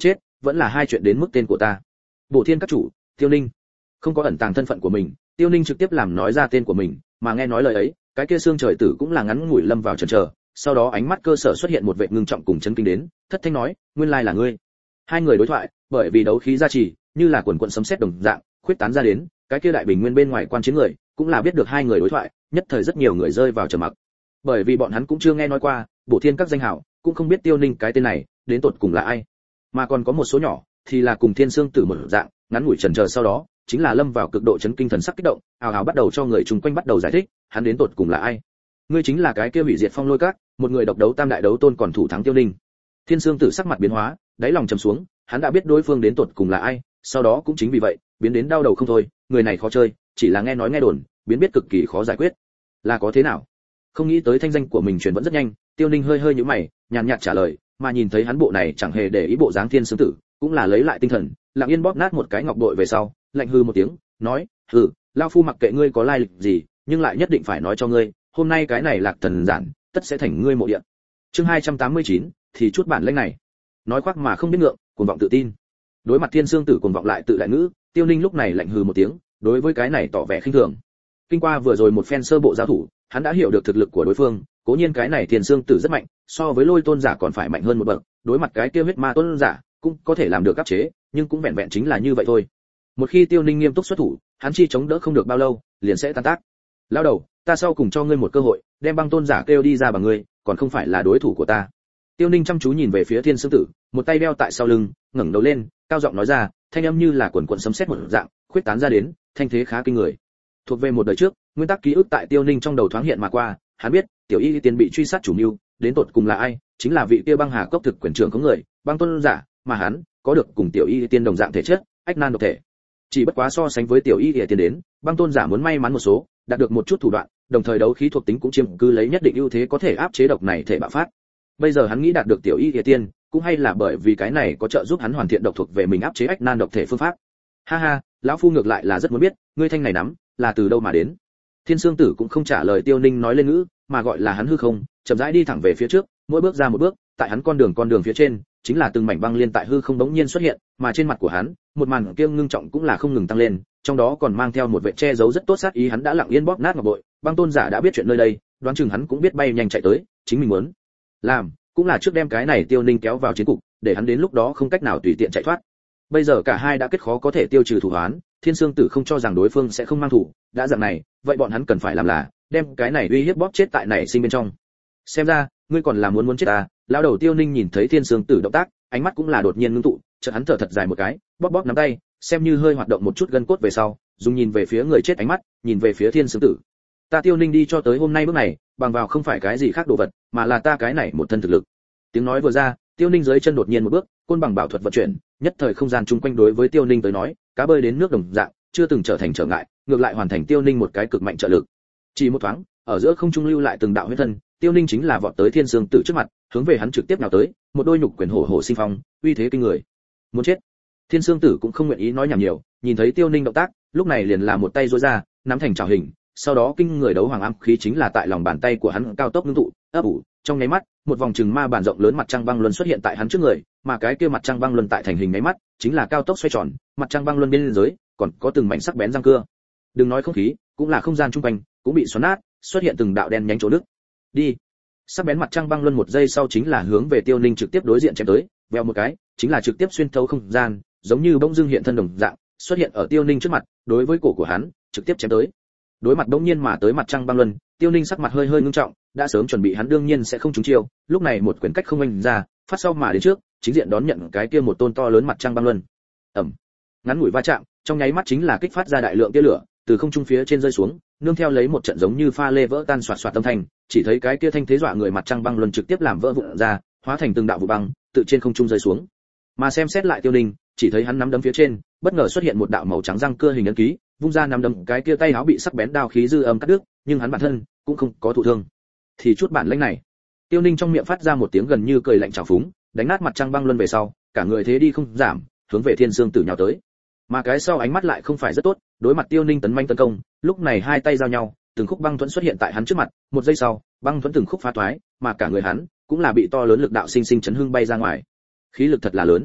vẫn là hai chuyện đến mức tên của ta. Bộ Thiên các chủ, Tiêu Ninh. Không có ẩn tàng thân phận của mình, Tiêu Ninh trực tiếp làm nói ra tên của mình, mà nghe nói lời ấy, cái kia xương trời tử cũng là ngắn ngủi lâm vào chần chờ, sau đó ánh mắt cơ sở xuất hiện một vẻ ngưng trọng cùng chấn kinh đến, thất thanh nói, nguyên lai là ngươi. Hai người đối thoại, bởi vì đấu khí gia trì, như là quần quần sấm sét đồng dạng, khuyết tán ra đến, cái kia đại bình nguyên bên ngoài quan chiến người, cũng là biết được hai người đối thoại, nhất thời rất nhiều người rơi vào trầm mặc. Bởi vì bọn hắn cũng chưa nghe nói qua, Bộ Thiên các danh hào, cũng không biết Tiêu Ninh cái tên này, đến tột cùng là ai. Mà còn có một số nhỏ, thì là cùng Thiên Sương Tử một dạng, ngắn ngủi chần chờ sau đó, chính là lâm vào cực độ chấn kinh thần sắc kích động, ào ào bắt đầu cho người chung quanh bắt đầu giải thích, hắn đến tột cùng là ai. Ngươi chính là cái kia hủy diệt Phong Lôi Các, một người độc đấu tam đại đấu tôn còn thủ thắng Tiêu Ninh. Thiên Sương Tử sắc mặt biến hóa, đáy lòng trầm xuống, hắn đã biết đối phương đến tột cùng là ai, sau đó cũng chính vì vậy, biến đến đau đầu không thôi, người này khó chơi, chỉ là nghe nói nghe đồn, biến biết cực kỳ khó giải quyết. Là có thế nào? Không nghĩ tới thanh danh của mình truyền vẫn rất nhanh, Tiêu Ninh hơi hơi nhíu mày, nhàn nhạt trả lời, mà nhìn thấy hắn bộ này chẳng hề để ý bộ dáng Thiên Sương Tử, cũng là lấy lại tinh thần, lặng yên bóp nát một cái ngọc bội về sau, lạnh hư một tiếng, nói, hừ, lão phu mặc kệ ngươi có lai lịch gì, nhưng lại nhất định phải nói cho ngươi, hôm nay cái này Lạc Thần giản, tất sẽ thành ngươi mộ địa. Chương hai trăm tám mươi chín, thì chút bản lĩnh này. Nói khoác mà không biết ngượng, cuồng vọng tự tin. Đối mặt Thiên Sương Tử cuồng vọng lại tự đại ngữ, Tiêu Ninh lúc này lạnh hừ một tiếng, đối với cái này tỏ vẻ khinh thường. Kinh qua vừa rồi một phen sơ bộ giao thủ, hắn đã hiểu được thực lực của đối phương, cố nhiên cái này Thiên Sương Tử rất mạnh, so với Lôi Tôn giả còn phải mạnh hơn một bậc, đối mặt cái kia huyết ma tôn giả, cũng có thể làm được áp chế, nhưng cũng vẹn vẹn chính là như vậy thôi. Một khi Tiêu Ninh nghiêm túc xuất thủ, hắn chi chống đỡ không được bao lâu, liền sẽ tan tác. Lao đầu, ta sau cùng cho ngươi một cơ hội, đem băng tôn giả kêu đi ra bằng ngươi, còn không phải là đối thủ của ta. Tiêu Ninh chăm chú nhìn về phía Thiên Sương Tử, một tay đeo tại sau lưng, ngẩng đầu lên, cao giọng nói ra, thanh âm như là quần quần sấm sét một dạng, khuyết tán ra đến, thanh thế khá kinh người. Thuộc về một đời trước, nguyên tắc ký ức tại Tiêu Ninh trong đầu thoáng hiện mà qua, hắn biết, tiểu y tiên bị truy sát chủ mưu, đến tột cùng là ai, chính là vị kia băng hà cốc thực quyền trưởng có người, băng tôn giả, mà hắn có được cùng tiểu y tiên đồng dạng thể chất, ách nan độc thể. Chỉ bất quá so sánh với tiểu y tiên đến, băng tôn giả muốn may mắn một số, đạt được một chút thủ đoạn, đồng thời đấu khí thuộc tính cũng chiếm cứ lấy nhất định ưu thế có thể áp chế độc này thể bạo phát. Bây giờ hắn nghĩ đạt được tiểu y tiên, cũng hay là bởi vì cái này có trợ giúp hắn hoàn thiện độc thuộc về mình áp chế ách nan độc thể phương pháp. Ha ha, lão phu ngược lại là rất muốn biết, ngươi thanh này nắm là từ đâu mà đến. Thiên Sương Tử cũng không trả lời Tiêu Ninh nói lên ngữ, mà gọi là hắn hư không, chậm rãi đi thẳng về phía trước, mỗi bước ra một bước, tại hắn con đường con đường phía trên, chính là từng mảnh băng liên tại hư không bỗng nhiên xuất hiện, mà trên mặt của hắn, một màn kiêng ngưng trọng cũng là không ngừng tăng lên, trong đó còn mang theo một vẻ che giấu rất tốt sát ý, hắn đã lặng yên bóp nát ngọc bội, băng tôn giả đã biết chuyện nơi đây, đoán chừng hắn cũng biết bay nhanh chạy tới, chính mình muốn làm, cũng là trước đem cái này Tiêu Ninh kéo vào chiến cục, để hắn đến lúc đó không cách nào tùy tiện chạy thoát. Bây giờ cả hai đã kết khó có thể tiêu trừ thù oán, Thiên Sương Tử không cho rằng đối phương sẽ không mang thủ, đã dạng này, vậy bọn hắn cần phải làm là đem cái này uy hiếp bóp chết tại này sinh bên trong. Xem ra, ngươi còn là muốn muốn chết à? Lão đầu Tiêu Ninh nhìn thấy Thiên Sương Tử động tác, ánh mắt cũng là đột nhiên ngưng tụ, chợt hắn thở thật dài một cái, bóp bóp nắm tay, xem như hơi hoạt động một chút gân cốt về sau, dùng nhìn về phía người chết ánh mắt, nhìn về phía Thiên Sương Tử. Ta Tiêu Ninh đi cho tới hôm nay bước này, bằng vào không phải cái gì khác đồ vật, mà là ta cái này một thân thực lực. Tiếng nói vừa ra, Tiêu Ninh dưới chân đột nhiên một bước, côn bằng bảo thuật vận chuyển, nhất thời không gian chung quanh đối với Tiêu Ninh tới nói, cá bơi đến nước đồng dạng, chưa từng trở thành trở ngại, ngược lại hoàn thành Tiêu Ninh một cái cực mạnh trợ lực. Chỉ một thoáng, ở giữa không trung lưu lại từng đạo huyết thân, Tiêu Ninh chính là vọt tới Thiên Sương Tử trước mặt, hướng về hắn trực tiếp nào tới, một đôi nhục quyền hổ hổ sinh phong, uy thế kinh người. Muốn chết. Thiên Sương Tử cũng không nguyện ý nói nhảm nhiều, nhìn thấy Tiêu Ninh động tác, lúc này liền là một tay duỗi ra, nắm thành trảo hình, sau đó kinh người đấu hoàng ám khí chính là tại lòng bàn tay của hắn cao tốc ngưng tụ, ấp ủ, trong nháy mắt, một vòng trừng ma bản rộng lớn mặt trăng băng luân xuất hiện tại hắn trước người, mà cái kia mặt trăng băng luân tại thành hình nháy mắt, chính là cao tốc xoay tròn, mặt trăng băng luân bên dưới còn có từng mảnh sắc bén răng cưa. Đừng nói không khí, cũng là không gian chung quanh cũng bị xoắn nát, xuất hiện từng đạo đen nhánh chỗ nước. Đi. Sắc bén mặt trăng băng luân một giây sau chính là hướng về Tiêu Ninh trực tiếp đối diện chém tới, vèo một cái, chính là trực tiếp xuyên thấu không gian, giống như bỗng dưng hiện thân đồng dạng, xuất hiện ở Tiêu Ninh trước mặt, đối với cổ của hắn, trực tiếp chém tới. Đối mặt bỗng nhiên mà tới mặt trăng băng luân, Tiêu Ninh sắc mặt hơi hơi ngưng trọng, đã sớm chuẩn bị hắn đương nhiên sẽ không trúng chiêu, lúc này một quyền cách không anh ra, phát sau mà đến trước, chính diện đón nhận cái kia một tôn to lớn mặt trăng băng luân. Ầm. Ngắn ngủi va chạm, trong nháy mắt chính là kích phát ra đại lượng tia lửa, từ không trung phía trên rơi xuống, nương theo lấy một trận giống như pha lê vỡ tan xoạt xoạt âm thanh, chỉ thấy cái kia thanh thế dọa người mặt trăng băng luân trực tiếp làm vỡ vụn ra, hóa thành từng đạo vụ băng, tự trên không trung rơi xuống. Mà xem xét lại Tiêu Ninh, chỉ thấy hắn nắm đấm phía trên, bất ngờ xuất hiện một đạo màu trắng răng cưa hình ấn ký, vung ra nắm đấm, cái kia tay áo bị sắc bén đao khí dư âm cắt đứt, nhưng hắn bản thân cũng không có thụ thương. Thì chút bản lĩnh này. Tiêu Ninh trong miệng phát ra một tiếng gần như cười lạnh trào phúng, đánh nát mặt trăng băng luân về sau, cả người thế đi không giảm, hướng về Thiên Sương Tử nhào tới. Mà cái sau ánh mắt lại không phải rất tốt, đối mặt Tiêu Ninh tấn manh tấn công, lúc này hai tay giao nhau, từng khúc băng thuẫn xuất hiện tại hắn trước mặt, một giây sau, băng thuẫn từng khúc phá toái, mà cả người hắn cũng là bị to lớn lực đạo sinh sinh chấn hưng bay ra ngoài. Khí lực thật là lớn.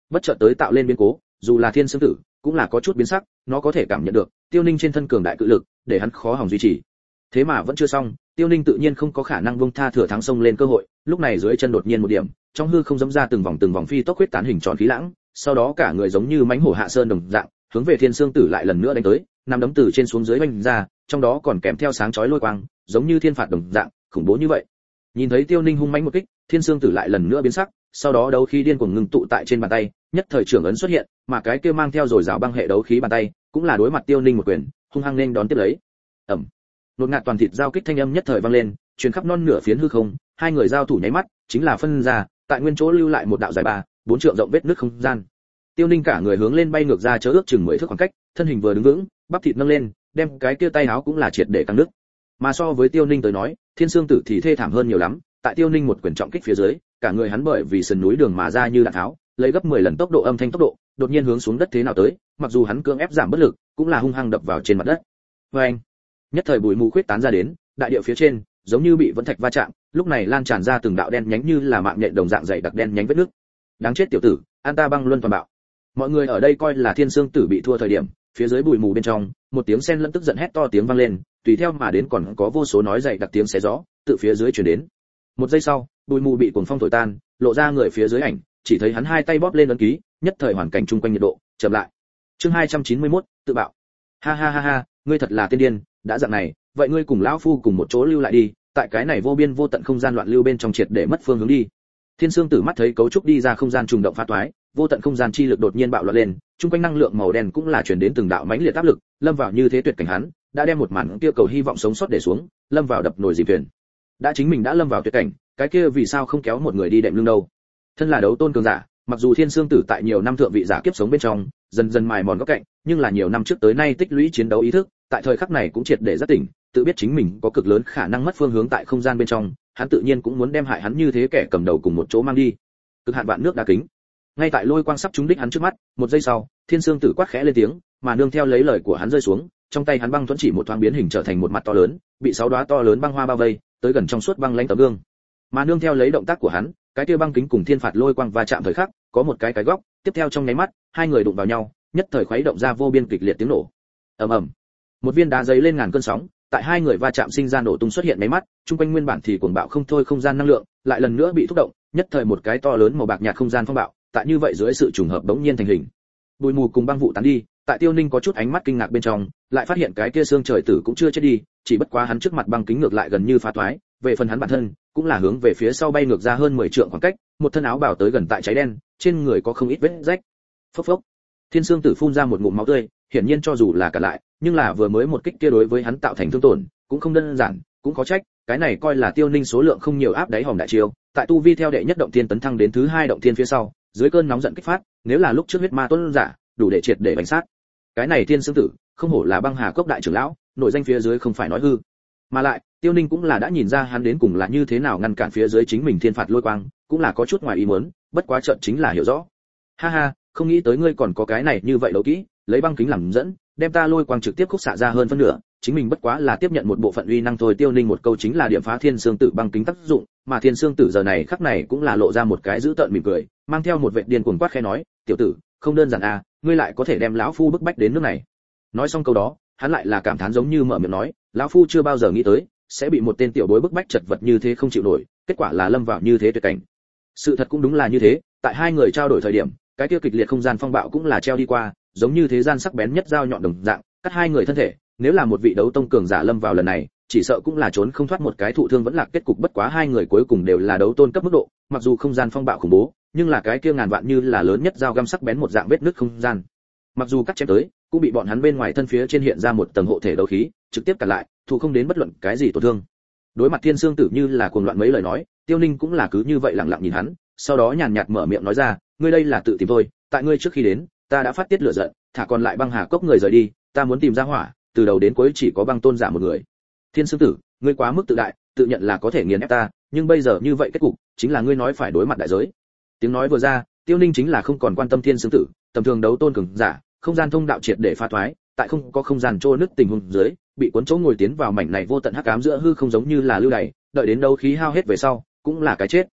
Bất chợt tới tạo lên biến cố, dù là thiên xương tử cũng là có chút biến sắc, nó có thể cảm nhận được Tiêu Ninh trên thân cường đại cự lực, để hắn khó hỏng duy trì. Thế mà vẫn chưa xong, Tiêu Ninh tự nhiên không có khả năng buông tha thừa thắng xông lên cơ hội, lúc này dưới chân đột nhiên một điểm, trong hư không dẫm ra từng vòng từng vòng phi tốc huyết tán hình tròn khí lãng, sau đó cả người giống như mãnh hổ hạ sơn đồng dạng, hướng về thiên xương tử lại lần nữa đánh tới, năm đấm từ trên xuống dưới vung ra, trong đó còn kèm theo sáng chói lôi quang, giống như thiên phạt đồng dạng, khủng bố như vậy. Nhìn thấy Tiêu Ninh hung mãnh một kích, thiên xương tử lại lần nữa biến sắc, sau đó đấu khí điên cuồng ngưng tụ tại trên bàn tay, nhất thời trưởng ấn xuất hiện, mà cái kia mang theo rồi rào băng hệ đấu khí bàn tay, cũng là đối mặt Tiêu Ninh một quyền, hung hăng nên đón tiếp lấy. Ầm. Nột ngạt toàn thịt giao kích thanh âm nhất thời vang lên, truyền khắp non nửa phiến hư không, hai người giao thủ nháy mắt, chính là phân ra, tại nguyên chỗ lưu lại một đạo dài ba, bốn trượng rộng vết nứt không gian. Tiêu Ninh cả người hướng lên bay ngược ra chớ ước chừng mười thước khoảng cách, thân hình vừa đứng vững, bắp thịt nâng lên, đem cái kia tay áo cũng là triệt để căng nứt. Mà so với Tiêu Ninh tới nói, Thiên Xương Tử thì thê thảm hơn nhiều lắm, tại Tiêu Ninh một quyền trọng kích phía dưới, cả người hắn bởi vì sườn núi đường mà ra như đạn tháo, lấy gấp mười lần tốc độ âm thanh tốc độ, đột nhiên hướng xuống đất thế nào tới, mặc dù hắn cưỡng ép giảm bất lực, cũng là hung hăng đập vào trên mặt đất. Oeng! Nhất thời bụi mù khuyết tán ra đến, đại địa phía trên, giống như bị vẫn thạch va chạm, lúc này lan tràn ra từng đạo đen nhánh như là mạng nhện đồng dạng dày đặc đen nhánh vết nước. Đáng chết tiểu tử, an ta băng luân toàn bạo. Mọi người ở đây coi là Thiên Xương Tử bị thua thời điểm, phía dưới bụi mù bên trong, một tiếng sen lẫn tức giận hét to tiếng vang lên, tùy theo mà đến còn có vô số nói dày đặc tiếng xé gió, từ phía dưới truyền đến. Một giây sau, bụi mù bị cuồng phong thổi tan, lộ ra người phía dưới ảnh, chỉ thấy hắn hai tay bóp lên ấn ký, nhất thời hoàn cảnh chung quanh nhiệt độ chậm lại. Chương hai trăm chín mươi mốt, tự bạo. Ha ha ha ha, ngươi thật là tiên điên, đã dạng này, vậy ngươi cùng lão phu cùng một chỗ lưu lại đi, tại cái này vô biên vô tận không gian loạn lưu bên trong triệt để mất phương hướng đi. Thiên Xương Tử mắt thấy cấu trúc đi ra không gian trùng động phá toái, vô tận không gian chi lực đột nhiên bạo loạn lên, chung quanh năng lượng màu đen cũng là truyền đến từng đạo mãnh liệt áp lực, lâm vào như thế tuyệt cảnh hắn, đã đem một màn kia cầu hy vọng sống sót để xuống, lâm vào đập nồi dìm thuyền. Đã chính mình đã lâm vào tuyệt cảnh, cái kia vì sao không kéo một người đi đệm lưng đâu? Thân là đấu tôn cường giả, mặc dù Thiên Xương Tử tại nhiều năm thượng vị giả kiếp sống bên trong, dần dần mài mòn góc cạnh, nhưng là nhiều năm trước tới nay tích lũy chiến đấu ý thức, tại thời khắc này cũng triệt để giác tỉnh, tự biết chính mình có cực lớn khả năng mất phương hướng tại không gian bên trong, hắn tự nhiên cũng muốn đem hại hắn như thế kẻ cầm đầu cùng một chỗ mang đi. Cực hạn vạn nước đá kính. Ngay tại lôi quang sắp trúng đích hắn trước mắt, một giây sau, Thiên Xương Tử quát khẽ lên tiếng, mà nương theo lấy lời của hắn rơi xuống, trong tay hắn băng thuẫn chỉ một thoáng biến hình trở thành một mặt to lớn, bị sáu đóa to lớn băng hoa bao vây, tới gần trong suốt băng lãnh tấm gương. Mà nương theo lấy động tác của hắn, cái kia băng kính cùng thiên phạt lôi quang va chạm thời khắc, có một cái cái góc, tiếp theo trong nháy mắt, hai người đụng vào nhau, nhất thời khuấy động ra vô biên kịch liệt tiếng nổ. Ầm ầm. Một viên đá giấy lên ngàn cơn sóng, tại hai người va chạm sinh ra nổ tung xuất hiện mấy mắt, trung quanh nguyên bản thì cuồng bạo không thôi không gian năng lượng, lại lần nữa bị thúc động, nhất thời một cái to lớn màu bạc nhạt không gian phong bạo, tại như vậy dưới sự trùng hợp bỗng nhiên thành hình. Bụi mù cùng băng vụ tán đi, tại Tiêu Ninh có chút ánh mắt kinh ngạc bên trong, lại phát hiện cái kia xương trời tử cũng chưa chết đi, chỉ bất quá hắn trước mặt băng kính ngược lại gần như phá toái, về phần hắn bản thân, cũng là hướng về phía sau bay ngược ra hơn mười trượng khoảng cách, một thân áo bào tới gần tại cháy đen, trên người có không ít vết rách. Phốc phốc. Thiên Xương Tử phun ra một ngụm máu tươi, hiển nhiên cho dù là cả lại, nhưng là vừa mới một kích kia đối với hắn tạo thành thương tổn, cũng không đơn giản, cũng có trách, cái này coi là Tiêu Ninh số lượng không nhiều áp đáy hòm đại chiêu, tại tu vi theo đệ nhất động thiên tấn thăng đến thứ hai động thiên phía sau, dưới cơn nóng giận kích phát, nếu là lúc trước huyết ma tuấn giả, đủ để triệt để bánh sát. Cái này Thiên Xương Tử, không hổ là băng hà cốc đại trưởng lão, nội danh phía dưới không phải nói hư. Mà lại, Tiêu Ninh cũng là đã nhìn ra hắn đến cùng là như thế nào ngăn cản phía dưới chính mình thiên phạt lôi quang, cũng là có chút ngoài ý muốn, bất quá chợt chính là hiểu rõ. Ha ha, không nghĩ tới ngươi còn có cái này như vậy đấu kỹ, lấy băng kính làm dẫn, đem ta lôi quang trực tiếp khúc xạ ra hơn phân nửa, chính mình bất quá là tiếp nhận một bộ phận uy năng thôi. Tiêu Ninh một câu chính là điểm phá Thiên Xương Tử băng kính tác dụng, mà Thiên Xương Tử giờ này khắc này cũng là lộ ra một cái dữ tợn mỉm cười, mang theo một vệt điên cuồng quát khẽ nói, tiểu tử, không đơn giản à, ngươi lại có thể đem lão phu bức bách đến nước này. Nói xong câu đó, hắn lại là cảm thán giống như mở miệng nói, lão phu chưa bao giờ nghĩ tới sẽ bị một tên tiểu bối bức bách chật vật như thế không chịu nổi, kết quả là lâm vào như thế tuyệt cảnh. Sự thật cũng đúng là như thế, tại hai người trao đổi thời điểm, cái tiêu kịch liệt không gian phong bạo cũng là treo đi qua, giống như thế gian sắc bén nhất dao nhọn đồng dạng, cắt hai người thân thể, nếu là một vị đấu tông cường giả lâm vào lần này, chỉ sợ cũng là trốn không thoát một cái thụ thương vẫn là kết cục. Bất quá hai người cuối cùng đều là đấu tôn cấp mức độ, mặc dù không gian phong bạo khủng bố, nhưng là cái kia ngàn vạn như là lớn nhất dao găm sắc bén một dạng vết nứt không gian. Mặc dù cắt chém tới, cũng bị bọn hắn bên ngoài thân phía trên hiện ra một tầng hộ thể đấu khí, trực tiếp cản lại, thủ không đến bất luận cái gì tổn thương. Đối mặt Thiên Xương Tử như là cuồng loạn mấy lời nói, Tiêu Ninh cũng là cứ như vậy lặng lặng nhìn hắn, sau đó nhàn nhạt mở miệng nói ra, ngươi đây là tự tìm thôi, tại ngươi trước khi đến, ta đã phát tiết lửa giận, thả còn lại băng hà cốc người rời đi, ta muốn tìm ra hỏa, từ đầu đến cuối chỉ có băng tôn giả một người. Thiên Xương Tử, ngươi quá mức tự đại, tự nhận là có thể nghiền ép ta, nhưng bây giờ như vậy kết cục, chính là ngươi nói phải đối mặt đại giới. Tiếng nói vừa ra, Tiêu Ninh chính là không còn quan tâm Thiên Xương Tử, tầm thường đấu tôn cường giả, không gian thông đạo triệt để phá thoái, tại không có không gian trô nứt tình huống dưới, bị cuốn chỗ ngồi tiến vào mảnh này vô tận hắc ám giữa hư không giống như là lưu đày, đợi đến đấu khí hao hết về sau, cũng là cái chết.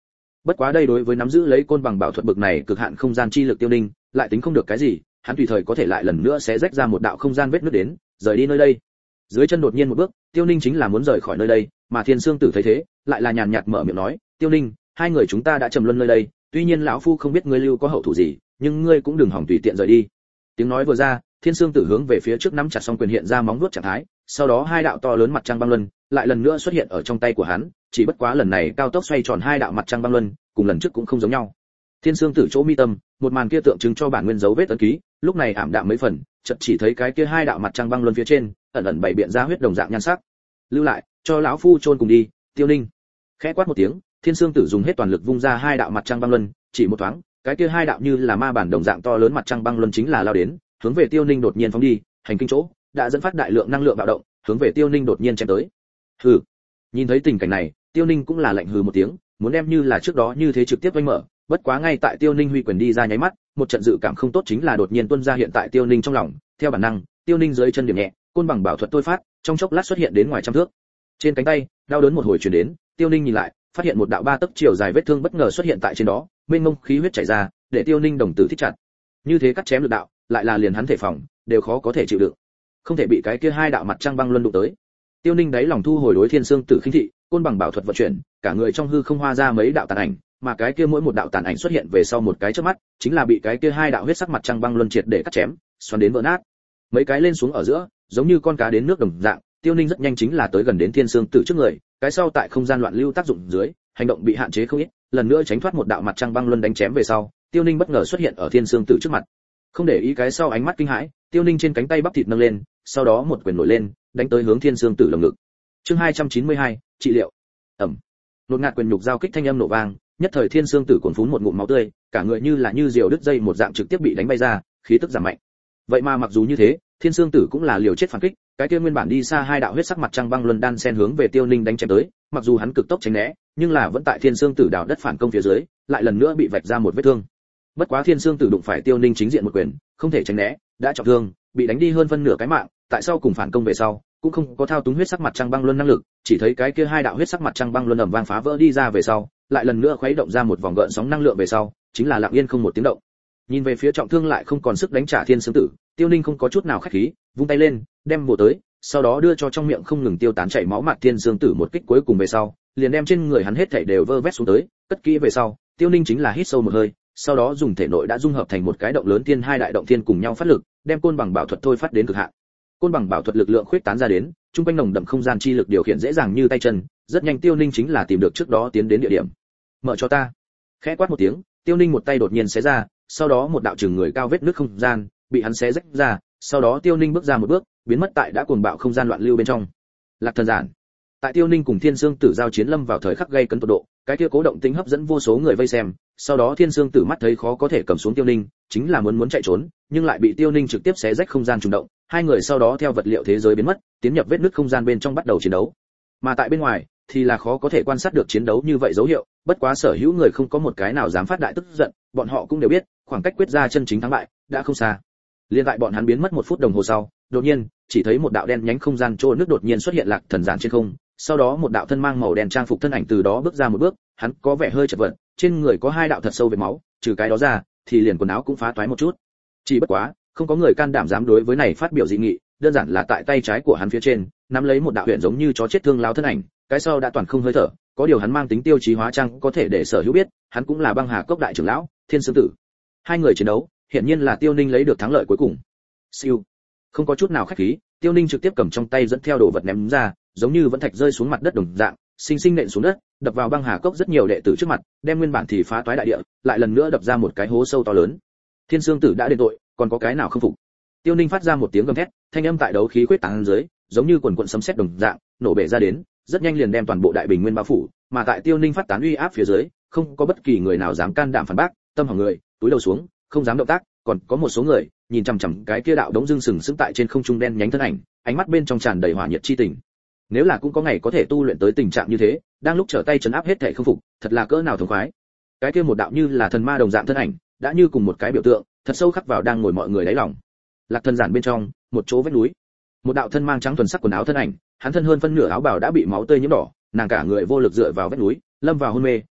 Bất quá đây đối với nắm giữ lấy côn bằng bảo thuật bực này cực hạn không gian chi lực Tiêu Ninh, lại tính không được cái gì, hắn tùy thời có thể lại lần nữa sẽ rách ra một đạo không gian vết nứt đến, rời đi nơi đây. Dưới chân đột nhiên một bước, Tiêu Ninh chính là muốn rời khỏi nơi đây, mà Thiên Sương Tử thấy thế, lại là nhàn nhạt mở miệng nói, "Tiêu Ninh, hai người chúng ta đã trầm luân nơi đây, tuy nhiên lão phu không biết ngươi lưu có hậu thủ gì, nhưng ngươi cũng đừng hỏng tùy tiện rời đi." Tiếng nói vừa ra, Thiên Sương Tử hướng về phía trước nắm chặt song quyền hiện ra móng vuốt trạng thái, sau đó hai đạo to lớn mặt trăng băng luân lại lần nữa xuất hiện ở trong tay của hắn, chỉ bất quá lần này cao tốc xoay tròn hai đạo mặt trăng băng luân, cùng lần trước cũng không giống nhau. Thiên Sương Tử chỗ mi tâm, một màn kia tượng trưng cho bản nguyên dấu vết ấn ký, lúc này ảm đạm mấy phần, chợt chỉ thấy cái kia hai đạo mặt trăng băng luân phía trên, ẩn ẩn bảy biện ra huyết đồng dạng nhan sắc. "Lưu lại, cho lão phu chôn cùng đi." Tiêu Ninh khẽ quát một tiếng, Thiên Sương Tử dùng hết toàn lực vung ra hai đạo mặt trăng băng luân, chỉ một thoáng, cái kia hai đạo như là ma bản đồng dạng to lớn mặt trăng băng luân chính là lao đến, hướng về Tiêu Ninh đột nhiên phóng đi, hành kinh chỗ đã dẫn phát đại lượng năng lượng bạo động, hướng về Tiêu Ninh đột nhiên chém tới. Hừ. Nhìn thấy tình cảnh này, Tiêu Ninh cũng là lạnh hừ một tiếng, muốn đem như là trước đó như thế trực tiếp vênh mở, bất quá ngay tại Tiêu Ninh huy quyền đi ra nháy mắt, một trận dự cảm không tốt chính là đột nhiên tuôn ra hiện tại Tiêu Ninh trong lòng, theo bản năng, Tiêu Ninh dưới chân điểm nhẹ, côn bằng bảo thuật tôi phát, trong chốc lát xuất hiện đến ngoài trăm thước. Trên cánh tay, đau đớn một hồi truyền đến, Tiêu Ninh nhìn lại, phát hiện một đạo ba tấc chiều dài vết thương bất ngờ xuất hiện tại trên đó, mênh mông khí huyết chảy ra, để Tiêu Ninh đồng tử thích chặt. Như thế cắt chém lực đạo, lại là liền hắn thể phòng, đều khó có thể chịu đựng. Không thể bị cái kia hai đạo mặt trăng băng luân đụng tới. Tiêu Ninh đáy lòng thu hồi đối Thiên Sương Tử khinh thị, côn bằng bảo thuật vận chuyển, cả người trong hư không hoa ra mấy đạo tàn ảnh, mà cái kia mỗi một đạo tàn ảnh xuất hiện về sau một cái chớp mắt, chính là bị cái kia hai đạo huyết sắc mặt trăng băng luân triệt để cắt chém, xoắn đến vỡ nát. Mấy cái lên xuống ở giữa, giống như con cá đến nước đồng dạng, Tiêu Ninh rất nhanh chính là tới gần đến Thiên Sương Tử trước người, cái sau tại không gian loạn lưu tác dụng dưới, hành động bị hạn chế không ít, lần nữa tránh thoát một đạo mặt trăng băng luân đánh chém về sau, Tiêu Ninh bất ngờ xuất hiện ở Thiên Sương Tử trước mặt. Không để ý cái sau ánh mắt kinh hãi, Tiêu Ninh trên cánh tay bắp thịt nâng lên, sau đó một quyền nổi lên, đánh tới hướng Thiên Sương Tử lồng ngực. Chương hai trăm chín mươi hai, trị liệu. Ầm. Nột ngạt quyền nhục giao kích thanh âm nổ vang, nhất thời Thiên Sương Tử cuồn phún một ngụm máu tươi, cả người như là như diều đứt dây một dạng trực tiếp bị đánh bay ra, khí tức giảm mạnh. Vậy mà mặc dù như thế, Thiên Sương Tử cũng là liều chết phản kích, cái kia nguyên bản đi xa hai đạo huyết sắc mặt trăng băng luân đan sen hướng về Tiêu Ninh đánh chém tới, mặc dù hắn cực tốc tránh né, nhưng là vẫn tại Thiên Sương Tử đảo đất phản công phía dưới, lại lần nữa bị vạch ra một vết thương. Bất quá Thiên Sương Tử đụng phải Tiêu Ninh chính diện một quyền, không thể tránh né, đã trọng thương, bị đánh đi hơn phân nửa cái mạng, tại sao cùng phản công về sau, cũng không có thao túng huyết sắc mặt trăng băng luân năng lực, chỉ thấy cái kia hai đạo huyết sắc mặt trăng băng luân ầm vang phá vỡ đi ra về sau, lại lần nữa khuấy động ra một vòng gợn sóng năng lượng về sau, chính là lặng yên không một tiếng động. Nhìn về phía trọng thương lại không còn sức đánh trả Thiên Sương Tử, Tiêu Ninh không có chút nào khách khí, vung tay lên, đem bổ tới, sau đó đưa cho trong miệng không ngừng tiêu tán chảy máu mặt Thiên Sương Tử một kích cuối cùng về sau, liền đem trên người hắn hết thảy đều vơ vét xuống tới, cất kỹ về sau, Tiêu Ninh chính là hít sâu một hơi, sau đó dùng thể nội đã dung hợp thành một cái động lớn thiên hai đại động thiên cùng nhau phát lực, đem côn bằng bảo thuật thôi phát đến cực hạn. Côn bằng bảo thuật lực lượng khuyết tán ra đến, trung quanh nồng đậm không gian chi lực điều khiển dễ dàng như tay chân, rất nhanh Tiêu Ninh chính là tìm được trước đó tiến đến địa điểm. Mở cho ta. Khẽ quát một tiếng, Tiêu Ninh một tay đột nhiên xé ra, sau đó một đạo chừng người cao vết nứt không gian bị hắn xé rách ra, sau đó Tiêu Ninh bước ra một bước, biến mất tại đã cuồng bạo không gian loạn lưu bên trong. Lạc thần giản. Tại Tiêu Ninh cùng Thiên Sương Tử giao chiến lâm vào thời khắc gây cấn tột độ, cái kia cố động tính hấp dẫn vô số người vây xem, sau đó Thiên Sương Tử mắt thấy khó có thể cầm xuống Tiêu Ninh, chính là muốn muốn chạy trốn, nhưng lại bị Tiêu Ninh trực tiếp xé rách không gian trùng động, hai người sau đó theo vật liệu thế giới biến mất, tiến nhập vết nứt không gian bên trong bắt đầu chiến đấu. Mà tại bên ngoài thì là khó có thể quan sát được chiến đấu như vậy dấu hiệu, bất quá sở hữu người không có một cái nào dám phát đại tức giận, bọn họ cũng đều biết, khoảng cách quyết ra chân chính thắng bại đã không xa. Liên tại bọn hắn biến mất một phút đồng hồ sau, đột nhiên, chỉ thấy một đạo đen nhánh không gian trôi nước đột nhiên xuất hiện lạc thần giản trên không, sau đó một đạo thân mang màu đen trang phục thân ảnh từ đó bước ra một bước, hắn có vẻ hơi chật vật, trên người có hai đạo thật sâu vết máu, trừ cái đó ra, thì liền quần áo cũng phá toái một chút. Chỉ bất quá, không có người can đảm dám đối với này phát biểu dị nghị, đơn giản là tại tay trái của hắn phía trên, nắm lấy một đạo huyền giống như chó chết thương láo thân ảnh, cái sau đã toàn không hơi thở, có điều hắn mang tính tiêu chí hóa trang có thể để sở hữu biết, hắn cũng là Băng Hà Cốc đại trưởng lão, Thiên Sương Tử. Hai người chiến đấu, hiển nhiên là Tiêu Ninh lấy được thắng lợi cuối cùng. Siêu, không có chút nào khách khí, Tiêu Ninh trực tiếp cầm trong tay dẫn theo đồ vật ném ra, giống như vẫn thạch rơi xuống mặt đất đồng dạng, sinh sinh nện xuống đất, đập vào Băng Hà Cốc rất nhiều đệ tử trước mặt, đem nguyên bản thì phá toái đại địa, lại lần nữa đập ra một cái hố sâu to lớn. Thiên Sương Tử đã đền tội, còn có cái nào không phục? Tiêu Ninh phát ra một tiếng gầm thét, thanh âm tại đấu khí quyết tán dưới, giống như quần quần sấm sét đồng dạng, nổ bể ra đến, rất nhanh liền đem toàn bộ đại bình nguyên bao phủ, mà tại Tiêu Ninh phát tán uy áp phía dưới, không có bất kỳ người nào dám can đảm phản bác, tâm hỏng người, túi đầu xuống, không dám động tác, còn có một số người nhìn chằm chằm cái kia đạo đống dương sừng sững tại trên không trung đen nhánh thân ảnh, ánh mắt bên trong tràn đầy hỏa nhiệt chi tình. Nếu là cũng có ngày có thể tu luyện tới tình trạng như thế, đang lúc trở tay trấn áp hết thảy không phục, thật là cỡ nào thống khoái. Cái kia một đạo như là thần ma đồng dạng thân ảnh, đã như cùng một cái biểu tượng, thật sâu khắc vào đang ngồi mọi người đáy lòng. Lạc thần giản bên trong, một chỗ vách núi, một đạo thân mang trắng thuần sắc quần áo thân ảnh, hắn thân hơn phân nửa áo bào đã bị máu tươi nhuộm đỏ, nàng cả người vô lực dựa vào vách núi, lâm vào hôn mê,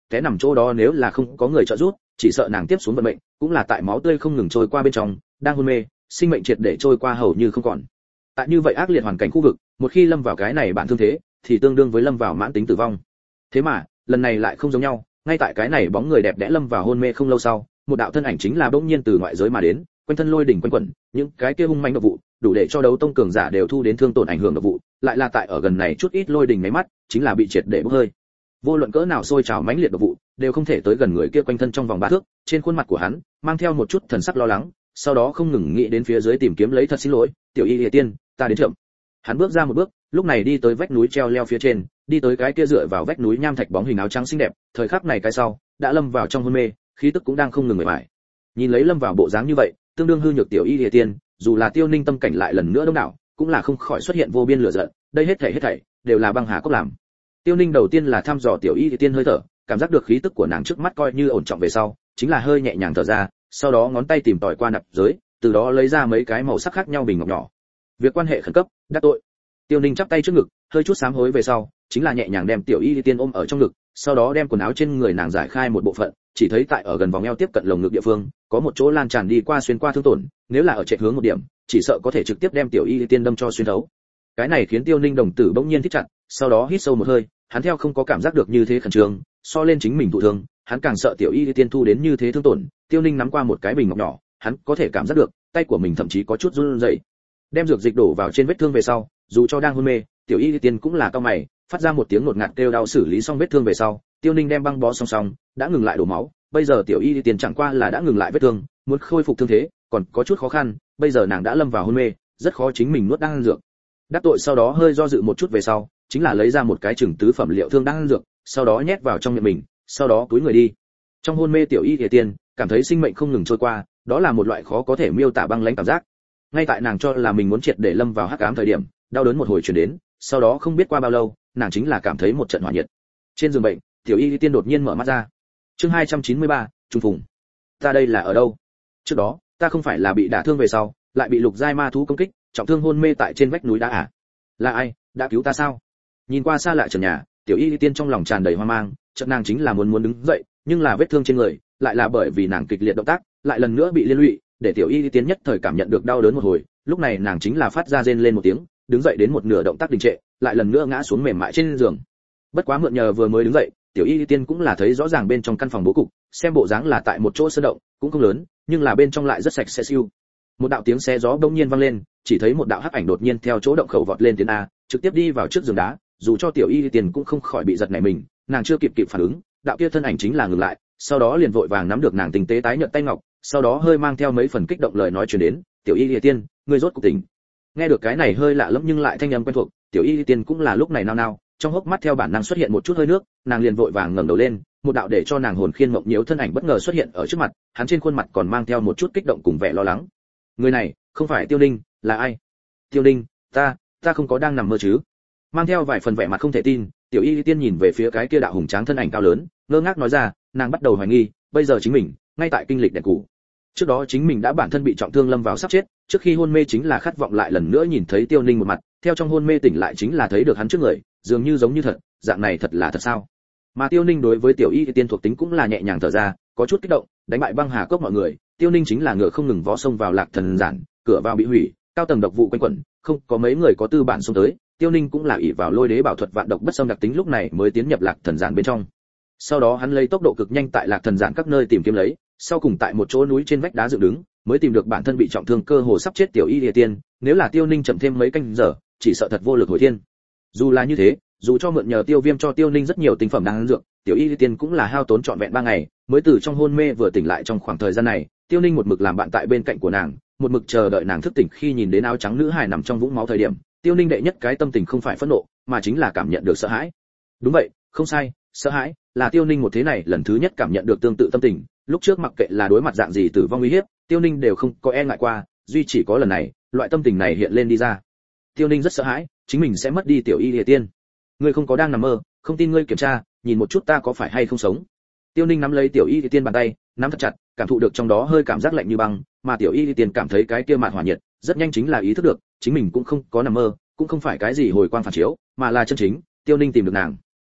té nằm chỗ đó nếu là không có người trợ giúp, chỉ sợ nàng tiếp xuống vận mệnh cũng là tại máu tươi không ngừng trôi qua bên trong, đang hôn mê, sinh mệnh triệt để trôi qua hầu như không còn. Tại như vậy ác liệt hoàn cảnh khu vực, một khi lâm vào cái này bạn thương thế, thì tương đương với lâm vào mãn tính tử vong. Thế mà, lần này lại không giống nhau, ngay tại cái này bóng người đẹp đẽ lâm vào hôn mê không lâu sau, một đạo thân ảnh chính là bỗng nhiên từ ngoại giới mà đến, quanh thân lôi đỉnh quanh quẩn, những cái kia hung manh độc vụ, đủ để cho đấu tông cường giả đều thu đến thương tổn ảnh hưởng độc vụ, lại là tại ở gần này chút ít lôi đỉnh mấy mắt, chính là bị triệt để bốc hơi. Vô luận cỡ nào sôi trào mãnh liệt độc vụ, đều không thể tới gần người kia quanh thân trong vòng ba thước, trên khuôn mặt của hắn mang theo một chút thần sắc lo lắng, sau đó không ngừng nghĩ đến phía dưới tìm kiếm lấy thật xin lỗi, tiểu y liệt tiên, ta đến chậm. Hắn bước ra một bước, lúc này đi tới vách núi treo leo phía trên, đi tới cái kia dựa vào vách núi nham thạch bóng hình áo trắng xinh đẹp, thời khắc này cái sau đã lâm vào trong hôn mê, khí tức cũng đang không ngừng mệt mỏi. Nhìn lấy lâm vào bộ dáng như vậy, tương đương hư nhược tiểu y liệt tiên, dù là Tiêu Ninh tâm cảnh lại lần nữa đông đảo, cũng là không khỏi xuất hiện vô biên lửa giận, đây hết thảy hết thảy đều là băng hà cốc làm. Tiêu Ninh đầu tiên là thăm dò tiểu y liệt tiên hơi thở, cảm giác được khí tức của nàng trước mắt coi như ổn trọng về sau, chính là hơi nhẹ nhàng thở ra, sau đó ngón tay tìm tòi qua nạp giới, từ đó lấy ra mấy cái màu sắc khác nhau bình ngọc nhỏ. Việc quan hệ khẩn cấp, đắc tội. Tiêu Ninh chắp tay trước ngực, hơi chút sám hối về sau, chính là nhẹ nhàng đem tiểu y tiên ôm ở trong ngực, sau đó đem quần áo trên người nàng giải khai một bộ phận, chỉ thấy tại ở gần vòng eo tiếp cận lồng ngực địa phương, có một chỗ lan tràn đi qua xuyên qua thương tổn, nếu là ở chạy hướng một điểm, chỉ sợ có thể trực tiếp đem tiểu y tiên đâm cho xuyên thấu. Cái này khiến Tiêu Ninh đồng tử bỗng nhiên thích chặt, sau đó hít sâu một hơi, hắn theo không có cảm giác được như thế khẩn trương, so lên chính mình thụ thương, hắn càng sợ tiểu y tiên thu đến như thế thương tổn. Tiêu Ninh nắm qua một cái bình ngọc nhỏ, hắn có thể cảm giác được, tay của mình thậm chí có chút run rẩy. Đem dược dịch đổ vào trên vết thương về sau, dù cho đang hôn mê, tiểu y tiên cũng là cao mày, phát ra một tiếng ngột ngạt kêu đau. Xử lý xong vết thương về sau, Tiêu Ninh đem băng bó song song, đã ngừng lại đổ máu, bây giờ tiểu y tiên chẳng qua là đã ngừng lại vết thương, muốn khôi phục thương thế còn có chút khó khăn, bây giờ nàng đã lâm vào hôn mê, rất khó chính mình nuốt đan dược. Đắc tội sau đó hơi do dự một chút về sau, chính là lấy ra một cái chừng tứ phẩm liệu thương đan dược, sau đó nhét vào trong miệng mình, sau đó túi người đi. Trong hôn mê tiểu y tiên cảm thấy sinh mệnh không ngừng trôi qua, đó là một loại khó có thể miêu tả băng lãnh cảm giác. Ngay tại nàng cho là mình muốn triệt để lâm vào hắc ám thời điểm, đau đớn một hồi truyền đến, sau đó không biết qua bao lâu, nàng chính là cảm thấy một trận hỏa nhiệt. Trên giường bệnh, tiểu y tiên đột nhiên mở mắt ra. Chương hai trăm chín mươi ba, trùng phùng. Ta đây là ở đâu? Trước đó, ta không phải là bị đả thương về sau, lại bị lục giai ma thú công kích, trọng thương hôn mê tại trên vách núi đá à? Là ai, đã cứu ta sao? Nhìn qua xa lạ trần nhà, tiểu y tiên trong lòng tràn đầy hoang mang, chợt nàng chính là muốn muốn đứng dậy, nhưng là vết thương trên người, lại là bởi vì nàng kịch liệt động tác, lại lần nữa bị liên lụy, để tiểu y tiên nhất thời cảm nhận được đau đớn một hồi, lúc này nàng chính là phát ra rên lên một tiếng, đứng dậy đến một nửa động tác đình trệ, lại lần nữa ngã xuống mềm mại trên giường. Bất quá mượn nhờ vừa mới đứng dậy, tiểu y tiên cũng là thấy rõ ràng bên trong căn phòng bố cục, xem bộ dáng là tại một chỗ sân động, cũng không lớn, nhưng là bên trong lại rất sạch sẽ siêu. Một đạo tiếng xé gió bỗng nhiên vang lên, chỉ thấy một đạo hắc ảnh đột nhiên theo chỗ động khẩu vọt lên tiến a, trực tiếp đi vào trước giường đá, dù cho tiểu y tiên cũng không khỏi bị giật nảy mình, nàng chưa kịp kịp phản ứng, đạo kia thân ảnh chính là ngừng lại, sau đó liền vội vàng nắm được nàng tinh tế tái nhợt tay ngọc, sau đó hơi mang theo mấy phần kích động lời nói truyền đến, tiểu y tiên, ngươi rốt cuộc tỉnh. Nghe được cái này hơi lạ lẫm nhưng lại thanh âm quen thuộc, tiểu y tiên cũng là lúc này nao nao, trong hốc mắt theo bản năng xuất hiện một chút hơi nước, nàng liền vội vàng ngẩng đầu lên, một đạo để cho nàng hồn khiên mộng nhiễu thân ảnh bất ngờ xuất hiện ở trước mặt, hắn trên khuôn mặt còn mang theo một chút kích động cùng vẻ lo lắng. Người này, không phải Tiêu Ninh, là ai? Tiêu Ninh, ta, ta không có đang nằm mơ chứ? Mang theo vài phần vẻ mặt không thể tin, tiểu y tiên nhìn về phía cái kia đạo hùng tráng thân ảnh cao lớn, ngơ ngác nói ra, nàng bắt đầu hoài nghi, bây giờ chính mình, ngay tại kinh lịch đèn cũ. Trước đó chính mình đã bản thân bị trọng thương lâm vào sắp chết, trước khi hôn mê chính là khát vọng lại lần nữa nhìn thấy Tiêu Ninh một mặt, theo trong hôn mê tỉnh lại chính là thấy được hắn trước người, dường như giống như thật, dạng này thật là thật sao? Mà Tiêu Ninh đối với tiểu y tiên thuộc tính cũng là nhẹ nhàng thở ra, có chút kích động, đánh bại băng hà cốc mọi người, Tiêu Ninh chính là ngựa không ngừng vó sông vào lạc thần giản, cửa vào bị hủy, cao tầng độc vụ quanh quẩn, không có mấy người có tư bản xông tới, Tiêu Ninh cũng là ỷ vào lôi đế bảo thuật vạn độc bất xâm đặc tính lúc này mới tiến nhập lạc thần giản bên trong. Sau đó hắn lấy tốc độ cực nhanh tại lạc thần giản các nơi tìm kiếm lấy, sau cùng tại một chỗ núi trên vách đá dựng đứng, mới tìm được bản thân bị trọng thương cơ hồ sắp chết tiểu y địa tiên, nếu là Tiêu Ninh chậm thêm mấy canh giờ, chỉ sợ thật vô lực hồi thiên. Dù là như thế, dù cho mượn nhờ Tiêu Viêm cho Tiêu Ninh rất nhiều tinh phẩm đan dược, tiểu y địa tiên cũng là hao tốn trọn vẹn ba ngày, mới từ trong hôn mê vừa tỉnh lại. Trong khoảng thời gian này, Tiêu Ninh một mực làm bạn tại bên cạnh của nàng, một mực chờ đợi nàng thức tỉnh. Khi nhìn đến áo trắng nữ hài nằm trong vũng máu thời điểm, Tiêu Ninh đệ nhất cái tâm tình không phải phẫn nộ, mà chính là cảm nhận được sợ hãi. Đúng vậy, không sai, sợ hãi là Tiêu Ninh một thế này lần thứ nhất cảm nhận được tương tự tâm tình. Lúc trước mặc kệ là đối mặt dạng gì tử vong uy hiếp, Tiêu Ninh đều không có e ngại qua, duy chỉ có lần này, loại tâm tình này hiện lên đi ra. Tiêu Ninh rất sợ hãi, chính mình sẽ mất đi tiểu y địa tiên. Ngươi không có đang nằm mơ, không tin ngươi kiểm tra, nhìn một chút ta có phải hay không sống. Tiêu Ninh nắm lấy tiểu y địa tiên bàn tay, nắm thật chặt, cảm thụ được trong đó hơi cảm giác lạnh như băng, mà tiểu y địa tiên cảm thấy cái kia mạt hỏa nhiệt, rất nhanh chính là ý thức được, chính mình cũng không có nằm mơ, cũng không phải cái gì hồi quang phản chiếu, mà là chân chính, Tiêu Ninh tìm được nàng.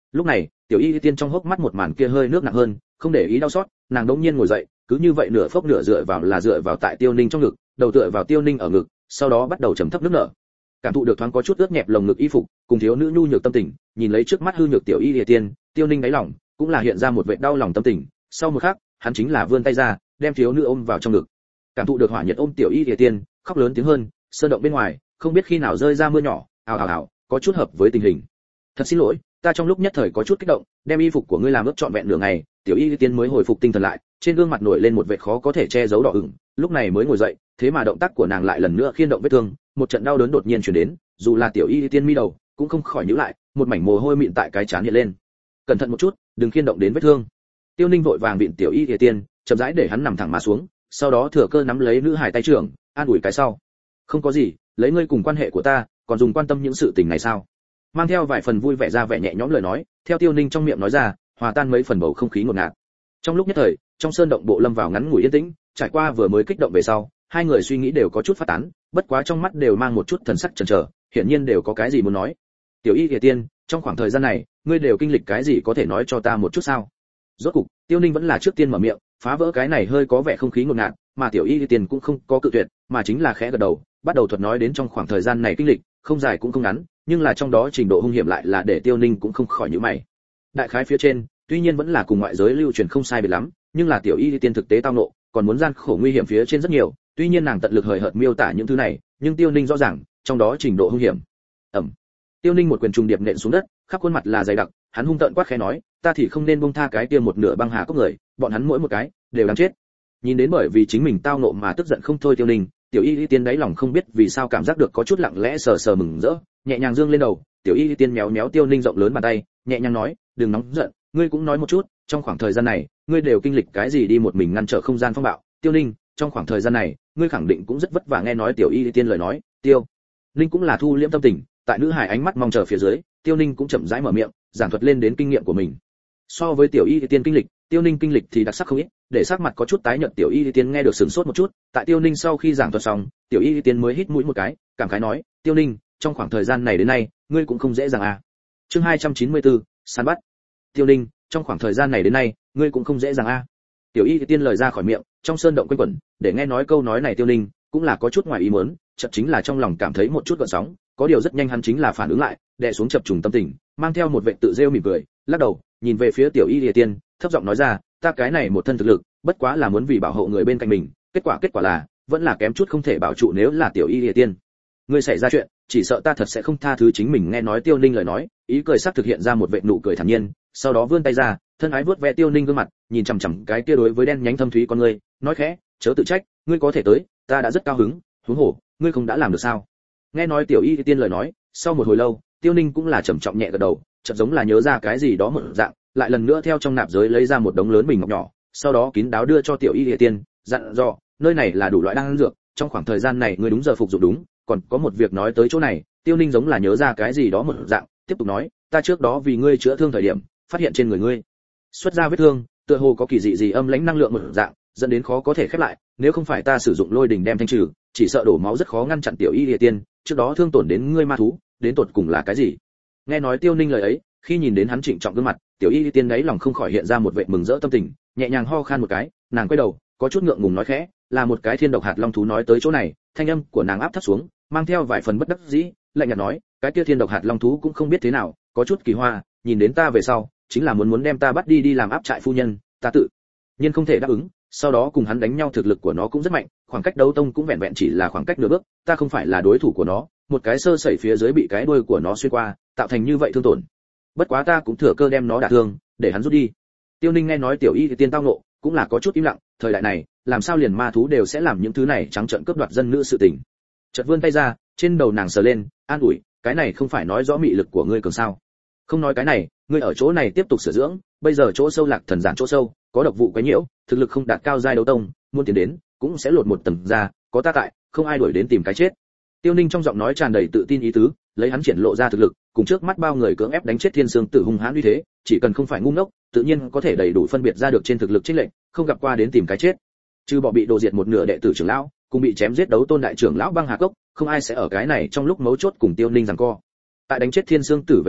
Lúc này tiểu y tiên trong hốc mắt một màn kia hơi nước nặng hơn, không để ý đau xót, nàng đống nhiên ngồi dậy, cứ như vậy nửa phốc nửa dựa vào là dựa vào tại Tiêu Ninh trong ngực, đầu tựa vào Tiêu Ninh ở ngực, sau đó bắt đầu trầm thấp nước nở. Cảm thụ được thoáng có chút ướt nhẹp lồng ngực y phục, cùng thiếu nữ nhu nhược tâm tình, nhìn lấy trước mắt hư nhược tiểu y lìa tiên, Tiêu Ninh đáy lòng cũng là hiện ra một vệt đau lòng tâm tình. Sau một khắc, hắn chính là vươn tay ra, đem thiếu nữ ôm vào trong ngực. Cảm thụ được hỏa nhiệt ôm tiểu y lìa tiên, khóc lớn tiếng hơn, sơn động bên ngoài, không biết khi nào rơi ra mưa nhỏ, ào ào ào, có chút hợp với tình hình. Thật xin lỗi, ta trong lúc nhất thời có chút kích động, đem y phục của ngươi làm ướt trọn vẹn nửa ngày. Tiểu y tiên mới hồi phục tinh thần lại, trên gương mặt nổi lên một vệt khó có thể che giấu đỏ ửng, lúc này mới ngồi dậy, thế mà động tác của nàng lại lần nữa khiên động vết thương, một trận đau đớn đột nhiên truyền đến, dù là tiểu y tiên mi đầu cũng không khỏi nhíu lại, một mảnh mồ hôi mịn tại cái trán hiện lên. Cẩn thận một chút, đừng khiên động đến vết thương. Tiêu Ninh vội vàng vịn tiểu y tiên, chậm rãi để hắn nằm thẳng mà xuống, sau đó thừa cơ nắm lấy nữ hài tay trưởng, an ủi cái sau. Không có gì, lấy ngươi cùng quan hệ của ta, còn dùng quan tâm những sự tình này sao? Mang theo vài phần vui vẻ ra vẻ nhẹ nhõm lời nói, theo Tiêu Ninh trong miệng nói ra, hòa tan mấy phần bầu không khí ngột ngạt. Trong lúc nhất thời, trong sơn động bộ lâm vào ngắn ngủi yên tĩnh, trải qua vừa mới kích động về sau, hai người suy nghĩ đều có chút phát tán, bất quá trong mắt đều mang một chút thần sắc chần chờ, hiển nhiên đều có cái gì muốn nói. Tiểu Y Liệt Tiên, trong khoảng thời gian này, ngươi đều kinh lịch cái gì có thể nói cho ta một chút sao? Rốt cục, Tiêu Ninh vẫn là trước tiên mở miệng, phá vỡ cái này hơi có vẻ không khí ngột ngạt, mà Tiểu Y Liệt Tiên cũng không có cự tuyệt, mà chính là khẽ gật đầu, bắt đầu thuật nói đến trong khoảng thời gian này kinh lịch, không dài cũng không ngắn, nhưng là trong đó trình độ hung hiểm lại là để Tiêu Ninh cũng không khỏi nhíu mày. Đại khái phía trên, tuy nhiên vẫn là cùng ngoại giới lưu truyền không sai biệt lắm, nhưng là Tiểu Y Tiên thực tế tao nộ, còn muốn gian khổ nguy hiểm phía trên rất nhiều, tuy nhiên nàng tận lực hời hợt miêu tả những thứ này, nhưng Tiêu Ninh rõ ràng, trong đó trình độ hung hiểm. Ẩm. Tiêu Ninh một quyền trùng điệp nện xuống đất, khắp khuôn mặt là dày đặc, hắn hung tợn quát khẽ nói, ta thì không nên buông tha cái kia một nửa băng hà cốc người, bọn hắn mỗi một cái đều đáng chết. Nhìn đến bởi vì chính mình tao nộ mà tức giận không thôi Tiêu Ninh, Tiểu Y Tiên đáy lòng không biết vì sao cảm giác được có chút lặng lẽ sờ sờ mừng rỡ, nhẹ nhàng dương lên đầu, Tiểu Y Tiên méo méo Tiêu Ninh rộng lớn bàn tay, nhẹ nhàng nói, đừng nóng giận, ngươi cũng nói một chút, trong khoảng thời gian này, ngươi đều kinh lịch cái gì đi một mình ngăn trở không gian phong bạo. Tiêu Ninh, trong khoảng thời gian này, ngươi khẳng định cũng rất vất vả. Nghe nói Tiểu Y Tiên lời nói, Tiêu Ninh cũng là thu liễm tâm tình, tại nữ hải ánh mắt mong chờ phía dưới, Tiêu Ninh cũng chậm rãi mở miệng, giảng thuật lên đến kinh nghiệm của mình. So với Tiểu Y Tiên kinh lịch, Tiêu Ninh kinh lịch thì đặc sắc không ít, để sắc mặt có chút tái nhợt Tiểu Y Tiên nghe được sửng sốt một chút, tại Tiêu Ninh sau khi giảng thuật xong, Tiểu Y Tiên mới hít mũi một cái, cảm khái nói, Tiêu Ninh, trong khoảng thời gian này đến nay, ngươi cũng không dễ dàng à. Chương hai trăm chín mươi tư, săn bắt. Tiêu Ninh, trong khoảng thời gian này đến nay, ngươi cũng không dễ dàng a. Tiểu Y Tiên lời ra khỏi miệng, trong sơn động quanh quẩn, để nghe nói câu nói này Tiêu Ninh cũng là có chút ngoài ý muốn, chợt chính là trong lòng cảm thấy một chút gợn sóng, có điều rất nhanh hắn chính là phản ứng lại, đè xuống chập trùng tâm tình, mang theo một vẻ tự rêu mỉm cười, lắc đầu, nhìn về phía Tiểu Y Tiên, thấp giọng nói ra, ta cái này một thân thực lực, bất quá là muốn vì bảo hộ người bên cạnh mình, kết quả kết quả là, vẫn là kém chút không thể bảo trụ. Nếu là Tiểu Y Tiên, ngươi xảy ra chuyện, chỉ sợ ta thật sẽ không tha thứ chính mình. Nghe nói Tiêu Ninh lời nói, ý cười sắc thực hiện ra một vẻ nụ cười thản nhiên, sau đó vươn tay ra, thân ái vuốt ve Tiêu Ninh gương mặt, nhìn chằm chằm cái kia đối với đen nhánh thâm thúy con ngươi, nói khẽ, chớ tự trách, ngươi có thể tới, ta đã rất cao hứng, huống hồ, ngươi không đã làm được sao? Nghe nói Tiểu Y Tiên lời nói, sau một hồi lâu, Tiêu Ninh cũng là trầm trọng nhẹ gật đầu, chợt giống là nhớ ra cái gì đó một dạng, lại lần nữa theo trong nạp giới lấy ra một đống lớn bình ngọc nhỏ, sau đó kín đáo đưa cho Tiểu Y Tiên, dặn dò, nơi này là đủ loại đan dược, trong khoảng thời gian này ngươi đúng giờ phục dụng đúng, còn có một việc nói tới chỗ này, Tiêu Ninh giống là nhớ ra cái gì đó một dạng, tiếp tục nói, ta trước đó vì ngươi chữa thương thời điểm, phát hiện trên người ngươi xuất ra vết thương, tựa hồ có kỳ dị gì âm lãnh năng lượng một dạng, dẫn đến khó có thể khép lại, nếu không phải ta sử dụng lôi đỉnh đem thanh trừ, chỉ sợ đổ máu rất khó ngăn chặn. Tiểu Y Liệt Tiên, trước đó thương tổn đến ngươi ma thú, đến tột cùng là cái gì? Nghe nói Tiêu Ninh lời ấy, khi nhìn đến hắn trịnh trọng gương mặt, Tiểu Y Liệt Tiên ấy lòng không khỏi hiện ra một vẻ mừng rỡ tâm tình, nhẹ nhàng ho khan một cái, nàng quay đầu, có chút ngượng ngùng nói khẽ, là một cái thiên độc hạt long thú. Nói tới chỗ này, thanh âm của nàng áp thấp xuống, mang theo vài phần bất đắc dĩ, lạnh nhạt nói, cái kia thiên độc hạt long thú cũng không biết thế nào, có chút kỳ hoa, nhìn đến ta về sau, chính là muốn muốn đem ta bắt đi đi làm áp trại phu nhân, ta tự nhiên không thể đáp ứng. Sau đó cùng hắn đánh nhau, thực lực của nó cũng rất mạnh, khoảng cách đấu tông cũng vẹn vẹn chỉ là khoảng cách nửa bước, ta không phải là đối thủ của nó, một cái sơ sẩy phía dưới bị cái đuôi của nó xuyên qua, tạo thành như vậy thương tổn. Bất quá ta cũng thừa cơ đem nó đả thương, để hắn rút đi. Tiêu Ninh nghe nói Tiểu Y Tiên tao nộ, cũng là có chút im lặng, thời đại này, làm sao liền ma thú đều sẽ làm những thứ này trắng trợn cướp đoạt dân nữ sự tình. Chợt vươn tay ra, trên đầu nàng sờ lên, an ủi, cái này không phải nói rõ mị lực của ngươi cường sao? Không nói cái này, ngươi ở chỗ này tiếp tục sửa dưỡng, bây giờ chỗ sâu Lạc Thần giản chỗ sâu, có độc vụ quấy nhiễu, thực lực không đạt cao giai đấu tông, muốn tiến đến, cũng sẽ lột một tầng ra, có ta tại, không ai đuổi đến tìm cái chết. Tiêu Ninh trong giọng nói tràn đầy tự tin ý tứ, lấy hắn triển lộ ra thực lực, cùng trước mắt bao người cưỡng ép đánh chết Thiên Sương Tử hung hãn uy thế, chỉ cần không phải ngu ngốc, tự nhiên có thể đầy đủ phân biệt ra được trên thực lực chênh lệch, không gặp qua đến tìm cái chết. Trừ bỏ bị đồ diệt một nửa đệ tử trưởng lão, cùng bị chém giết đấu tôn đại trưởng lão Băng Hà Cốc, không ai sẽ ở cái này trong lúc mấu chốt cùng Tiêu Ninh giằng co. Tại đánh chết Thiên Sương Tử về sau,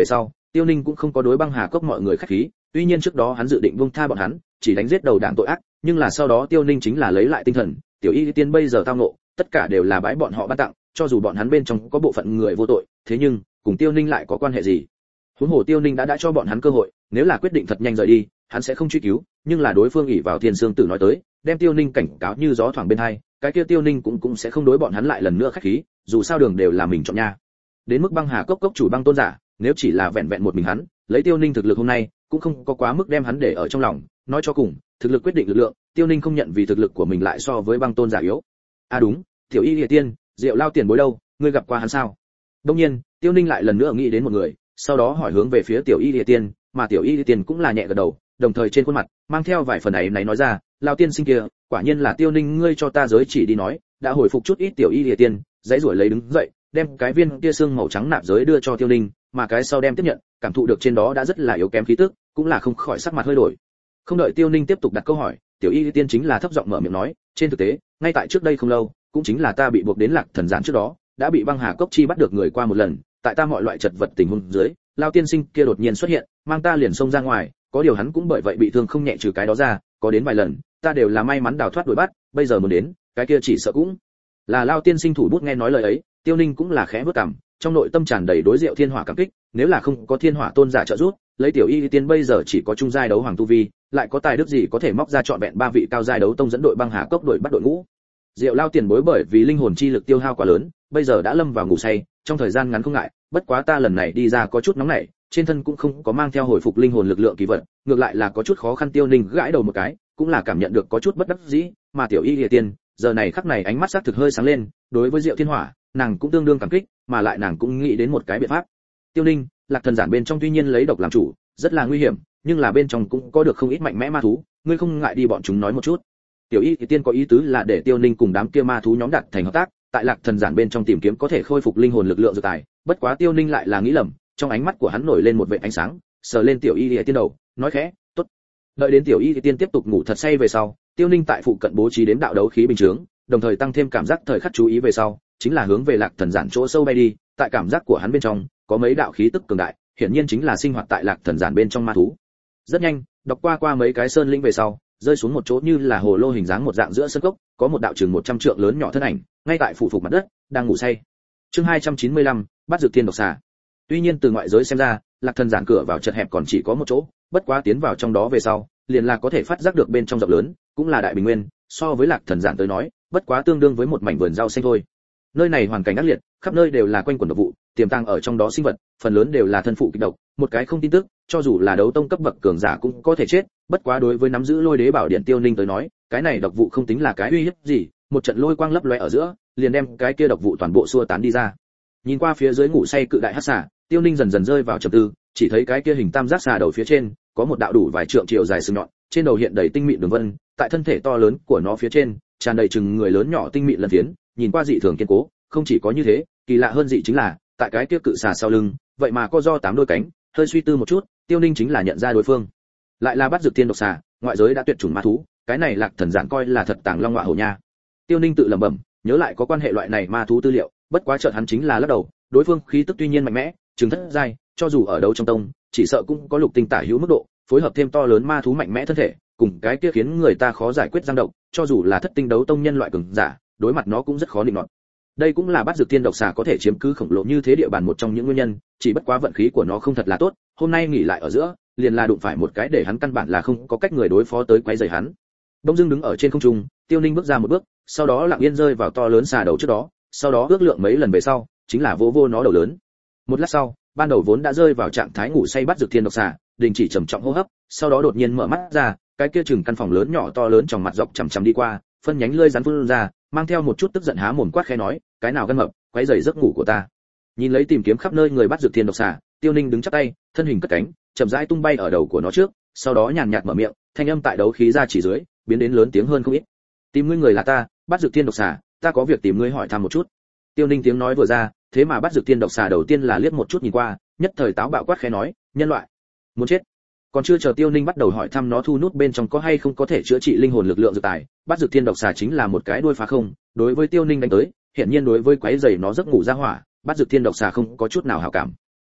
Tiêu Ninh cũng không có đối Băng Hà Cốc mọi người khách khí, tuy nhiên trước đó hắn dự định buông tha bọn hắn, chỉ đánh giết đầu đảng tội ác, nhưng là sau đó Tiêu Ninh chính là lấy lại tinh thần, tiểu y tiên bây giờ tao ngộ, tất cả đều là bãi bọn họ ban tặng, cho dù bọn hắn bên trong có bộ phận người vô tội, thế nhưng cùng Tiêu Ninh lại có quan hệ gì? Huống hồ Tiêu Ninh đã đã cho bọn hắn cơ hội, nếu là quyết định thật nhanh rời đi, hắn sẽ không truy cứu, nhưng là đối phương ỷ vào Thiên Sương Tử nói tới, đem Tiêu Ninh cảnh cáo như gió thoảng bên hai, cái kia Tiêu Ninh cũng cũng sẽ không đối bọn hắn lại lần nữa khách khí, dù sao đường đều là mình chọn nha. Đến mức Băng Hà Cốc cốc chủ Băng Tôn giả, nếu chỉ là vẹn vẹn một mình hắn, lấy Tiêu Ninh thực lực hôm nay, cũng không có quá mức đem hắn để ở trong lòng, nói cho cùng, thực lực quyết định lực lượng, Tiêu Ninh không nhận vì thực lực của mình lại so với Băng Tôn giả yếu. À đúng, Tiểu Y Liệt Tiên, Diệu Lao tiền bối đâu, ngươi gặp qua hắn sao? Đương nhiên, Tiêu Ninh lại lần nữa nghĩ đến một người, sau đó hỏi hướng về phía Tiểu Y Liệt Tiên, mà Tiểu Y Liệt Tiên cũng là nhẹ gật đầu, đồng thời trên khuôn mặt mang theo vài phần ấy này nói ra, Lao tiên sinh kia, quả nhiên là Tiêu Ninh ngươi cho ta giới chỉ đi nói, đã hồi phục chút ít Tiểu Y Liệt Tiên, dãy rủi lấy đứng dậy, đem cái viên kia xương màu trắng nạp giới đưa cho Tiêu Ninh, mà cái sau đem tiếp nhận, cảm thụ được trên đó đã rất là yếu kém khí tức, cũng là không khỏi sắc mặt hơi đổi. Không đợi Tiêu Ninh tiếp tục đặt câu hỏi, Tiểu Y Tiên chính là thấp giọng mở miệng nói, trên thực tế, ngay tại trước đây không lâu, cũng chính là ta bị buộc đến Lạc Thần Giản trước đó, đã bị Băng Hà Cốc chi bắt được người qua một lần, tại ta mọi loại chật vật tình huống dưới, Lao tiên sinh kia đột nhiên xuất hiện, mang ta liền xông ra ngoài, có điều hắn cũng bởi vậy bị thương không nhẹ, trừ cái đó ra, có đến vài lần, ta đều là may mắn đào thoát đuổi bắt, bây giờ muốn đến, cái kia chỉ sợ cũng là Lao tiên sinh thủ bút. Nghe nói lời ấy, Tiêu Ninh cũng là khẽ bước cằm, trong nội tâm tràn đầy đối Diệu Thiên Hỏa cảm kích, nếu là không có Thiên Hỏa tôn giả trợ giúp, lấy Tiểu Y Tiên bây giờ chỉ có trung giai đấu hoàng tu vi, lại có tài đức gì có thể móc ra trọn vẹn ba vị cao giai đấu tông dẫn đội Băng Hà Cốc đội bắt đội ngũ. Diệu Lao tiền bối bởi vì linh hồn chi lực tiêu hao quá lớn, bây giờ đã lâm vào ngủ say, trong thời gian ngắn không ngại, bất quá ta lần này đi ra có chút nóng nảy, trên thân cũng không có mang theo hồi phục linh hồn lực lượng kỳ vật, ngược lại là có chút khó khăn. Tiêu Ninh gãi đầu một cái, cũng là cảm nhận được có chút bất đắc dĩ, mà Tiểu Y Liệt Tiên, giờ này khắc này ánh mắt sắc thực hơi sáng lên, đối với Diệu Thiên Hỏa, nàng cũng tương đương cảm kích, mà lại nàng cũng nghĩ đến một cái biện pháp. Tiêu Ninh, Lạc Thần Giản bên trong tuy nhiên lấy độc làm chủ, rất là nguy hiểm, nhưng là bên trong cũng có được không ít mạnh mẽ ma thú, ngươi không ngại đi bọn chúng nói một chút. Tiểu Y Tiên có ý tứ là để Tiêu Ninh cùng đám kia ma thú nhóm đạt thành hợp tác, tại Lạc Thần Giản bên trong tìm kiếm có thể khôi phục linh hồn lực lượng dược tài, bất quá Tiêu Ninh lại là nghĩ lầm, trong ánh mắt của hắn nổi lên một vệt ánh sáng, sờ lên Tiểu Y Tiên đầu, nói khẽ, "Tốt." Đợi đến Tiểu Y Tiên tiếp tục ngủ thật say về sau, Tiêu Ninh tại phụ cận bố trí đếm đạo đấu khí bình chướng, đồng thời tăng thêm cảm giác thời khắc chú ý về sau, chính là hướng về Lạc Thần Giản chỗ sâu bay đi, tại cảm giác của hắn bên trong, có mấy đạo khí tức cường đại, hiển nhiên chính là sinh hoạt tại Lạc Thần Giản bên trong ma thú. Rất nhanh, đọc qua qua mấy cái sơn lĩnh về sau, rơi xuống một chỗ như là hồ lô hình dáng một dạng giữa sân cốc, có một đạo chừng một trăm trượng lớn nhỏ thân ảnh, ngay tại phủ phục mặt đất, đang ngủ say. Chương hai trăm chín mươi lăm, bắt dược thiên độc xà. Tuy nhiên từ ngoại giới xem ra, Lạc Thần Giản cửa vào chật hẹp còn chỉ có một chỗ, bất quá tiến vào trong đó về sau, liền là có thể phát giác được bên trong rộng lớn, cũng là đại bình nguyên, so với Lạc Thần Giản tới nói, bất quá tương đương với một mảnh vườn rau xanh thôi. Nơi này hoàn cảnh ác liệt, khắp nơi đều là quanh quẩn độc vụ, tiềm tàng ở trong đó sinh vật, phần lớn đều là thân phụ kịch độc, một cái không tin tức, cho dù là đấu tông cấp bậc cường giả cũng có thể chết, bất quá đối với nắm giữ lôi đế bảo điện Tiêu Ninh tới nói, cái này độc vụ không tính là cái uy hiếp gì, một trận lôi quang lấp lóe ở giữa, liền đem cái kia độc vụ toàn bộ xua tán đi ra. Nhìn qua phía dưới ngủ say cự đại hắc xà, Tiêu Ninh dần dần rơi vào trầm tư, chỉ thấy cái kia hình tam giác xà đầu phía trên, có một đạo đủ vài trượng chiều dài sừng nhọn, trên đầu hiện đầy tinh mịn đường vân, tại thân thể to lớn của nó phía trên, tràn đầy chừng người lớn nhỏ tinh mịn lân phiến, nhìn qua dị thường kiên cố, không chỉ có như thế, kỳ lạ hơn dị chính là, tại cái kia cự xà sau lưng, vậy mà có do tám đôi cánh, hơi suy tư một chút, Tiêu Ninh chính là nhận ra đối phương. Lại là bắt dược thiên độc xà, ngoại giới đã tuyệt chủng ma thú, cái này Lạc Thần Giản coi là thật tàng long ngọa hổ nha. Tiêu Ninh tự lẩm bẩm, nhớ lại có quan hệ loại này ma thú tư liệu, bất quá chợt hắn chính là lắc đầu, đối phương khí tức tuy nhiên mạnh mẽ, chứng thất giai, cho dù ở đấu trong tông, chỉ sợ cũng có lục tinh tả hữu mức độ, phối hợp thêm to lớn ma thú mạnh mẽ thân thể, cùng cái kia khiến người ta khó giải quyết giang độc, cho dù là thất tinh đấu tông nhân loại cường giả, đối mặt nó cũng rất khó định nọt. Đây cũng là bắt dược thiên độc xà có thể chiếm cứ khổng lồ như thế địa bàn một trong những nguyên nhân, chỉ bất quá vận khí của nó không thật là tốt, hôm nay nghỉ lại ở giữa, liền là đụng phải một cái để hắn căn bản là không có cách người đối phó tới quấy rầy hắn. Đông Dương đứng ở trên không trung, Tiêu Ninh bước ra một bước, sau đó lặng yên rơi vào to lớn xà đầu trước đó, sau đó ước lượng mấy lần về sau, chính là vô vô nó đầu lớn. Một lát sau, ban đầu vốn đã rơi vào trạng thái ngủ say bắt dược thiên độc xà, đình chỉ trầm trọng hô hấp, sau đó đột nhiên mở mắt ra, cái kia chừng căn phòng lớn nhỏ to lớn trong mặt dọc chằm chằm đi qua, phân nhánh lưỡi rắn phun ra, mang theo một chút tức giận há mồm quát khẽ nói, cái nào gan mập, quấy rầy giấc ngủ của ta. Nhìn lấy tìm kiếm khắp nơi người bắt dược thiên độc xà, Tiêu Ninh đứng chắp tay, thân hình cất cánh, chậm rãi tung bay ở đầu của nó trước, sau đó nhàn nhạt mở miệng, thanh âm tại đấu khí ra chỉ dưới, biến đến lớn tiếng hơn không ít. Tìm ngươi người là ta, bắt dược thiên độc xà, ta có việc tìm ngươi hỏi thăm một chút. Tiêu Ninh tiếng nói vừa ra, thế mà bắt dược thiên độc xà đầu tiên là liếc một chút nhìn qua, nhất thời táo bạo quát khẽ nói, nhân loại, muốn chết. Còn chưa chờ Tiêu Ninh bắt đầu hỏi thăm nó thu nút bên trong có hay không có thể chữa trị linh hồn lực lượng dược tài, bắt dược thiên độc xà chính là một cái đuôi phá không, đối với Tiêu Ninh đánh tới, hiển nhiên đối với quái rầy nó giấc ngủ ra hỏa, bắt dược thiên độc xà không có chút nào hảo cảm.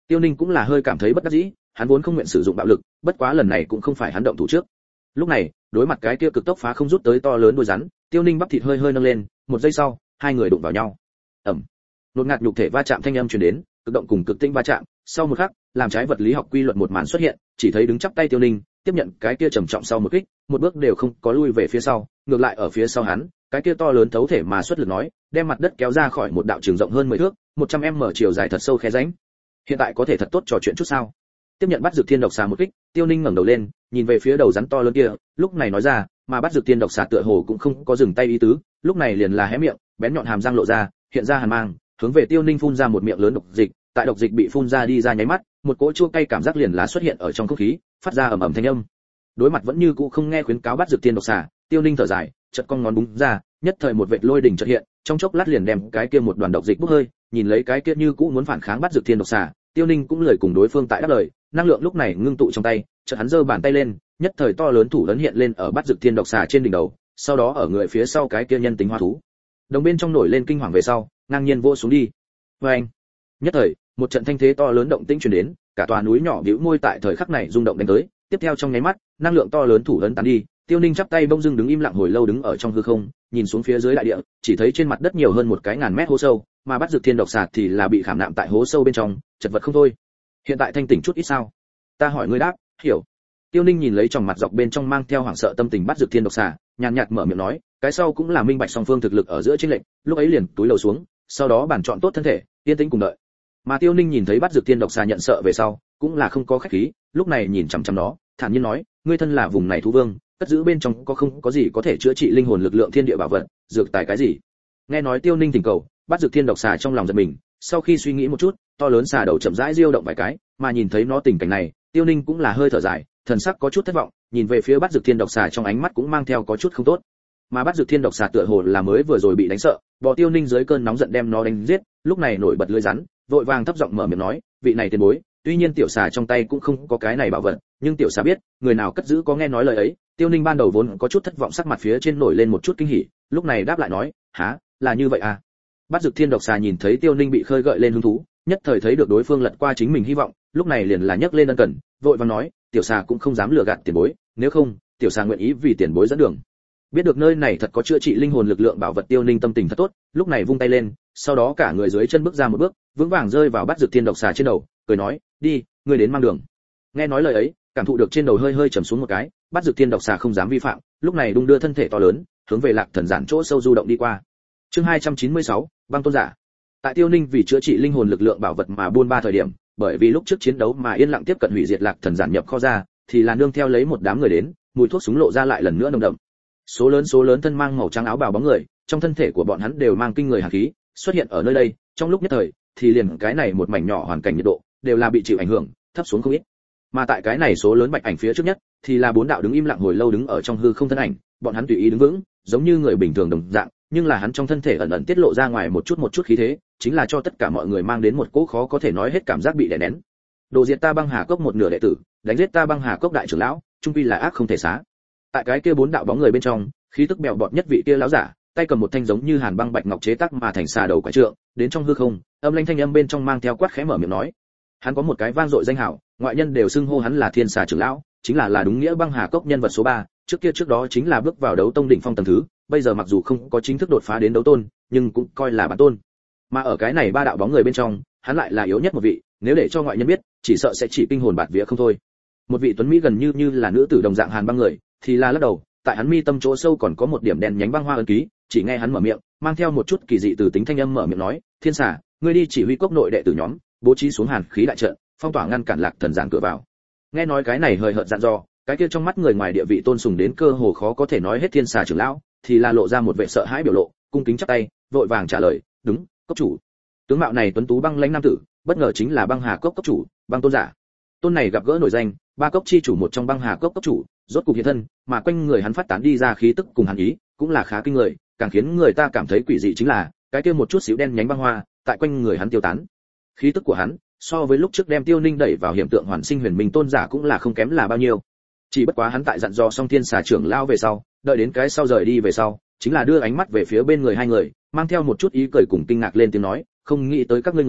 Tiêu Ninh cũng là hơi cảm thấy bất đắc dĩ, hắn vốn không nguyện sử dụng bạo lực, bất quá lần này cũng không phải hắn động thủ trước. Lúc này, đối mặt cái kia cực tốc phá không rút tới to lớn đuôi rắn, Tiêu Ninh bắp thịt hơi hơi nâng lên, một giây sau, hai người đụng vào nhau. Ầm. Đột ngạt nhục thể va chạm thanh âm truyền đến, cực động cùng cực tĩnh va chạm, sau một khắc, làm trái vật lý học quy luật một màn xuất hiện, chỉ thấy đứng chắp tay Tiêu Ninh, tiếp nhận cái kia trầm trọng sau một kích, một bước đều không có lui về phía sau, ngược lại ở phía sau hắn, cái kia to lớn thấu thể mà xuất lực nói, đem mặt đất kéo ra khỏi một đạo trường rộng hơn mười thước, một trăm mét chiều dài thật sâu khe rãnh. Hiện tại có thể thật tốt trò chuyện chút sao? Tiếp nhận bắt dược thiên độc xà một kích, Tiêu Ninh ngẩng đầu lên, nhìn về phía đầu rắn to lớn kia, lúc này nói ra, mà bắt dược thiên độc xà tựa hồ cũng không có dừng tay ý tứ, lúc này liền là hé miệng, bén nhọn hàm răng lộ ra, hiện ra hàn mang, hướng về Tiêu Ninh phun ra một miệng lớn độc dịch, tại độc dịch bị phun ra đi ra nháy mắt, một cỗ chua cay cảm giác liền lá xuất hiện ở trong không khí, phát ra ầm ầm thanh âm. Đối mặt vẫn như cũ không nghe khuyến cáo bắt dược thiên độc xà, Tiêu Ninh thở dài, chợt cong ngón búng ra, nhất thời một vệt lôi đỉnh chợt hiện, trong chốc lát liền đem cái kia một đoàn độc dịch bốc hơi, nhìn lấy cái kia như cũ muốn phản kháng bắt dược thiên độc xà, Tiêu Ninh cũng lời cùng đối phương tại đáp lời, năng lượng lúc này ngưng tụ trong tay, chợt hắn giơ bàn tay lên, nhất thời to lớn thủ ấn hiện lên ở bắt dược thiên độc xà trên đỉnh đầu, sau đó ở người phía sau cái kia nhân tính hóa thú. Đồng bên trong nổi lên kinh hoàng về sau, ngang nhiên vô xuống đi. Oeng! Nhất thời, một trận thanh thế to lớn động tĩnh truyền đến, cả tòa núi nhỏ bĩu môi tại thời khắc này rung động đánh tới, tiếp theo trong nháy mắt, năng lượng to lớn thủ ấn tán đi, Tiêu Ninh chắp tay bông dưng đứng im lặng hồi lâu đứng ở trong hư không, nhìn xuống phía dưới đại địa, chỉ thấy trên mặt đất nhiều hơn một cái ngàn mét hố sâu, mà bắt dược thiên độc xà thì là bị khảm nạm tại hố sâu bên trong, chật vật không thôi. Hiện tại thanh tỉnh chút ít sao? Ta hỏi ngươi đáp, hiểu. Tiêu Ninh nhìn lấy tròng mặt dọc bên trong mang theo hoảng sợ tâm tình bắt dược thiên độc xà, nhàn nhạt mở miệng nói, cái sau cũng là minh bạch song phương thực lực ở giữa chiến lệnh, lúc ấy liền túi lầu xuống, sau đó bản chọn tốt thân thể, yên tĩnh cùng đợi. Mà Tiêu Ninh nhìn thấy bắt dược thiên độc xà nhận sợ về sau, cũng là không có khách khí, lúc này nhìn chằm chằm nó, thản nhiên nói, ngươi thân là vùng này thú vương, cất giữ bên trong có không có gì có thể chữa trị linh hồn lực lượng thiên địa bảo vật, dược tài cái gì? Nghe nói Tiêu Ninh thỉnh cầu, bắt dược thiên độc xà trong lòng giật mình, sau khi suy nghĩ một chút, to lớn xà đầu chậm rãi diêu động vài cái, mà nhìn thấy nó tình cảnh này, Tiêu Ninh cũng là hơi thở dài, thần sắc có chút thất vọng, nhìn về phía bắt dược thiên độc xà trong ánh mắt cũng mang theo có chút không tốt. Mà bắt dược thiên độc xà tựa hồ là mới vừa rồi bị đánh sợ, bò Tiêu Ninh dưới cơn nóng giận đem nó đánh giết, lúc này nổi bật lưỡi rắn, vội vàng thấp giọng mở miệng nói, vị này tiền bối, tuy nhiên tiểu xà trong tay cũng không có cái này bảo vật, nhưng tiểu xà biết, người nào cất giữ có nghe nói lời ấy. Tiêu Ninh ban đầu vốn có chút thất vọng, sắc mặt phía trên nổi lên một chút kinh hỉ, lúc này đáp lại nói, há, là như vậy à? Bắt dược thiên độc xà nhìn thấy Tiêu Ninh bị khơi gợi lên hứng thú, nhất thời thấy được đối phương lật qua chính mình hy vọng, lúc này liền là nhấc lên ân cần, vội vàng nói, tiểu xà cũng không dám lừa gạt tiền bối, nếu không, tiểu xà nguyện ý vì tiền bối dẫn đường. Biết được nơi này thật có chữa trị linh hồn lực lượng bảo vật, Tiêu Ninh tâm tình thật tốt, lúc này vung tay lên, sau đó cả người dưới chân bước ra một bước, vững vàng rơi vào bắt dược thiên độc xà trên đầu, cười nói, đi, ngươi đến mang đường. Nghe nói lời ấy, cảm thụ được trên đầu hơi hơi trầm xuống một cái, bắt dược thiên độc xà không dám vi phạm, lúc này đung đưa thân thể to lớn, hướng về Lạc Thần Giản chỗ sâu du động đi qua. Chương hai trăm chín mươi sáu, băng tôn giả. Tại Tiêu Ninh vì chữa trị linh hồn lực lượng bảo vật mà buôn ba thời điểm, bởi vì lúc trước chiến đấu mà yên lặng tiếp cận hủy diệt Lạc Thần Giản nhập kho ra, thì là nương theo lấy một đám người đến, mùi thuốc súng lộ ra lại lần nữa nồng đậm. Số lớn số lớn thân mang màu trắng áo bào bóng người, trong thân thể của bọn hắn đều mang kinh người hàn khí, xuất hiện ở nơi đây, trong lúc nhất thời, thì liền cái này một mảnh nhỏ hoàn cảnh nhiệt độ đều là bị chịu ảnh hưởng, thấp xuống không ít. Mà tại cái này số lớn bạch ảnh phía trước nhất, thì là bốn đạo đứng im lặng hồi lâu đứng ở trong hư không thân ảnh, bọn hắn tùy ý đứng vững, giống như người bình thường đồng dạng, nhưng là hắn trong thân thể ẩn ẩn tiết lộ ra ngoài một chút một chút khí thế, chính là cho tất cả mọi người mang đến một cỗ khó có thể nói hết cảm giác bị đè nén. Đồ diệt ta băng hà cốc một nửa đệ tử, đánh giết ta băng hà cốc đại trưởng lão, trung quy là ác không thể xá. Tại cái kia bốn đạo bóng người bên trong, khí tức bèo bọt nhất vị kia lão giả, tay cầm một thanh giống như hàn băng bạch ngọc chế tác mà thành xà đầu quái trượng, đến trong hư không, âm lãnh thanh âm bên trong mang theo quát khẽ mở miệng nói. Hắn có một cái vang dội danh hào, ngoại nhân đều xưng hô hắn là Thiên Xà trưởng lão, chính là là đúng nghĩa băng hà cốc nhân vật số ba, trước kia trước đó chính là bước vào đấu tông đỉnh phong tầng thứ, bây giờ mặc dù không có chính thức đột phá đến đấu tôn, nhưng cũng coi là bản tôn. Mà ở cái này ba đạo bóng người bên trong, hắn lại là yếu nhất một vị, nếu để cho ngoại nhân biết, chỉ sợ sẽ chỉ kinh hồn bạt vía không thôi. Một vị tuấn mỹ gần như như là nữ tử đồng dạng hàn băng người, thì là lắc đầu, tại hắn mi tâm chỗ sâu còn có một điểm đen nhánh băng hoa ấn ký, chỉ nghe hắn mở miệng, mang theo một chút kỳ dị từ tính thanh âm mở miệng nói, Thiên Xà, ngươi đi chỉ huy cốc nội đệ tử nhóm, bố trí xuống hàn khí đại trận, phong tỏa ngăn cản Lạc Thần Giản cửa vào. Nghe nói cái này hơi hợt dặn dò, cái kia trong mắt người ngoài địa vị tôn sùng đến cơ hồ khó có thể nói hết Thiên Xà trưởng lão, thì là lộ ra một vẻ sợ hãi biểu lộ, cung kính chắp tay, vội vàng trả lời, đúng, cốc chủ. Tướng mạo này tuấn tú băng lãnh nam tử, bất ngờ chính là băng hà cốc cốc chủ, băng tôn giả. Tôn này gặp gỡ nổi danh, ba cốc chi chủ một trong băng hà cốc cốc chủ, rốt cục hiện thân, mà quanh người hắn phát tán đi ra khí tức cùng hàn ý, cũng là khá kinh người, càng khiến người ta cảm thấy quỷ dị chính là, cái kia một chút xíu đen nhánh băng hoa, tại quanh người hắn tiêu tán. Khí tức của hắn, so với lúc trước đem Tiêu Ninh đẩy vào hiểm tượng hoàn sinh huyền minh tôn giả cũng là không kém là bao nhiêu. Chỉ bất quá hắn tại dặn dò xong Thiên Xà trưởng lao về sau, đợi đến cái sau rời đi về sau, chính là đưa ánh mắt về phía bên người hai người, mang theo một chút ý cười cùng kinh ngạc lên tiếng nói, không nghĩ tới các ngươi người,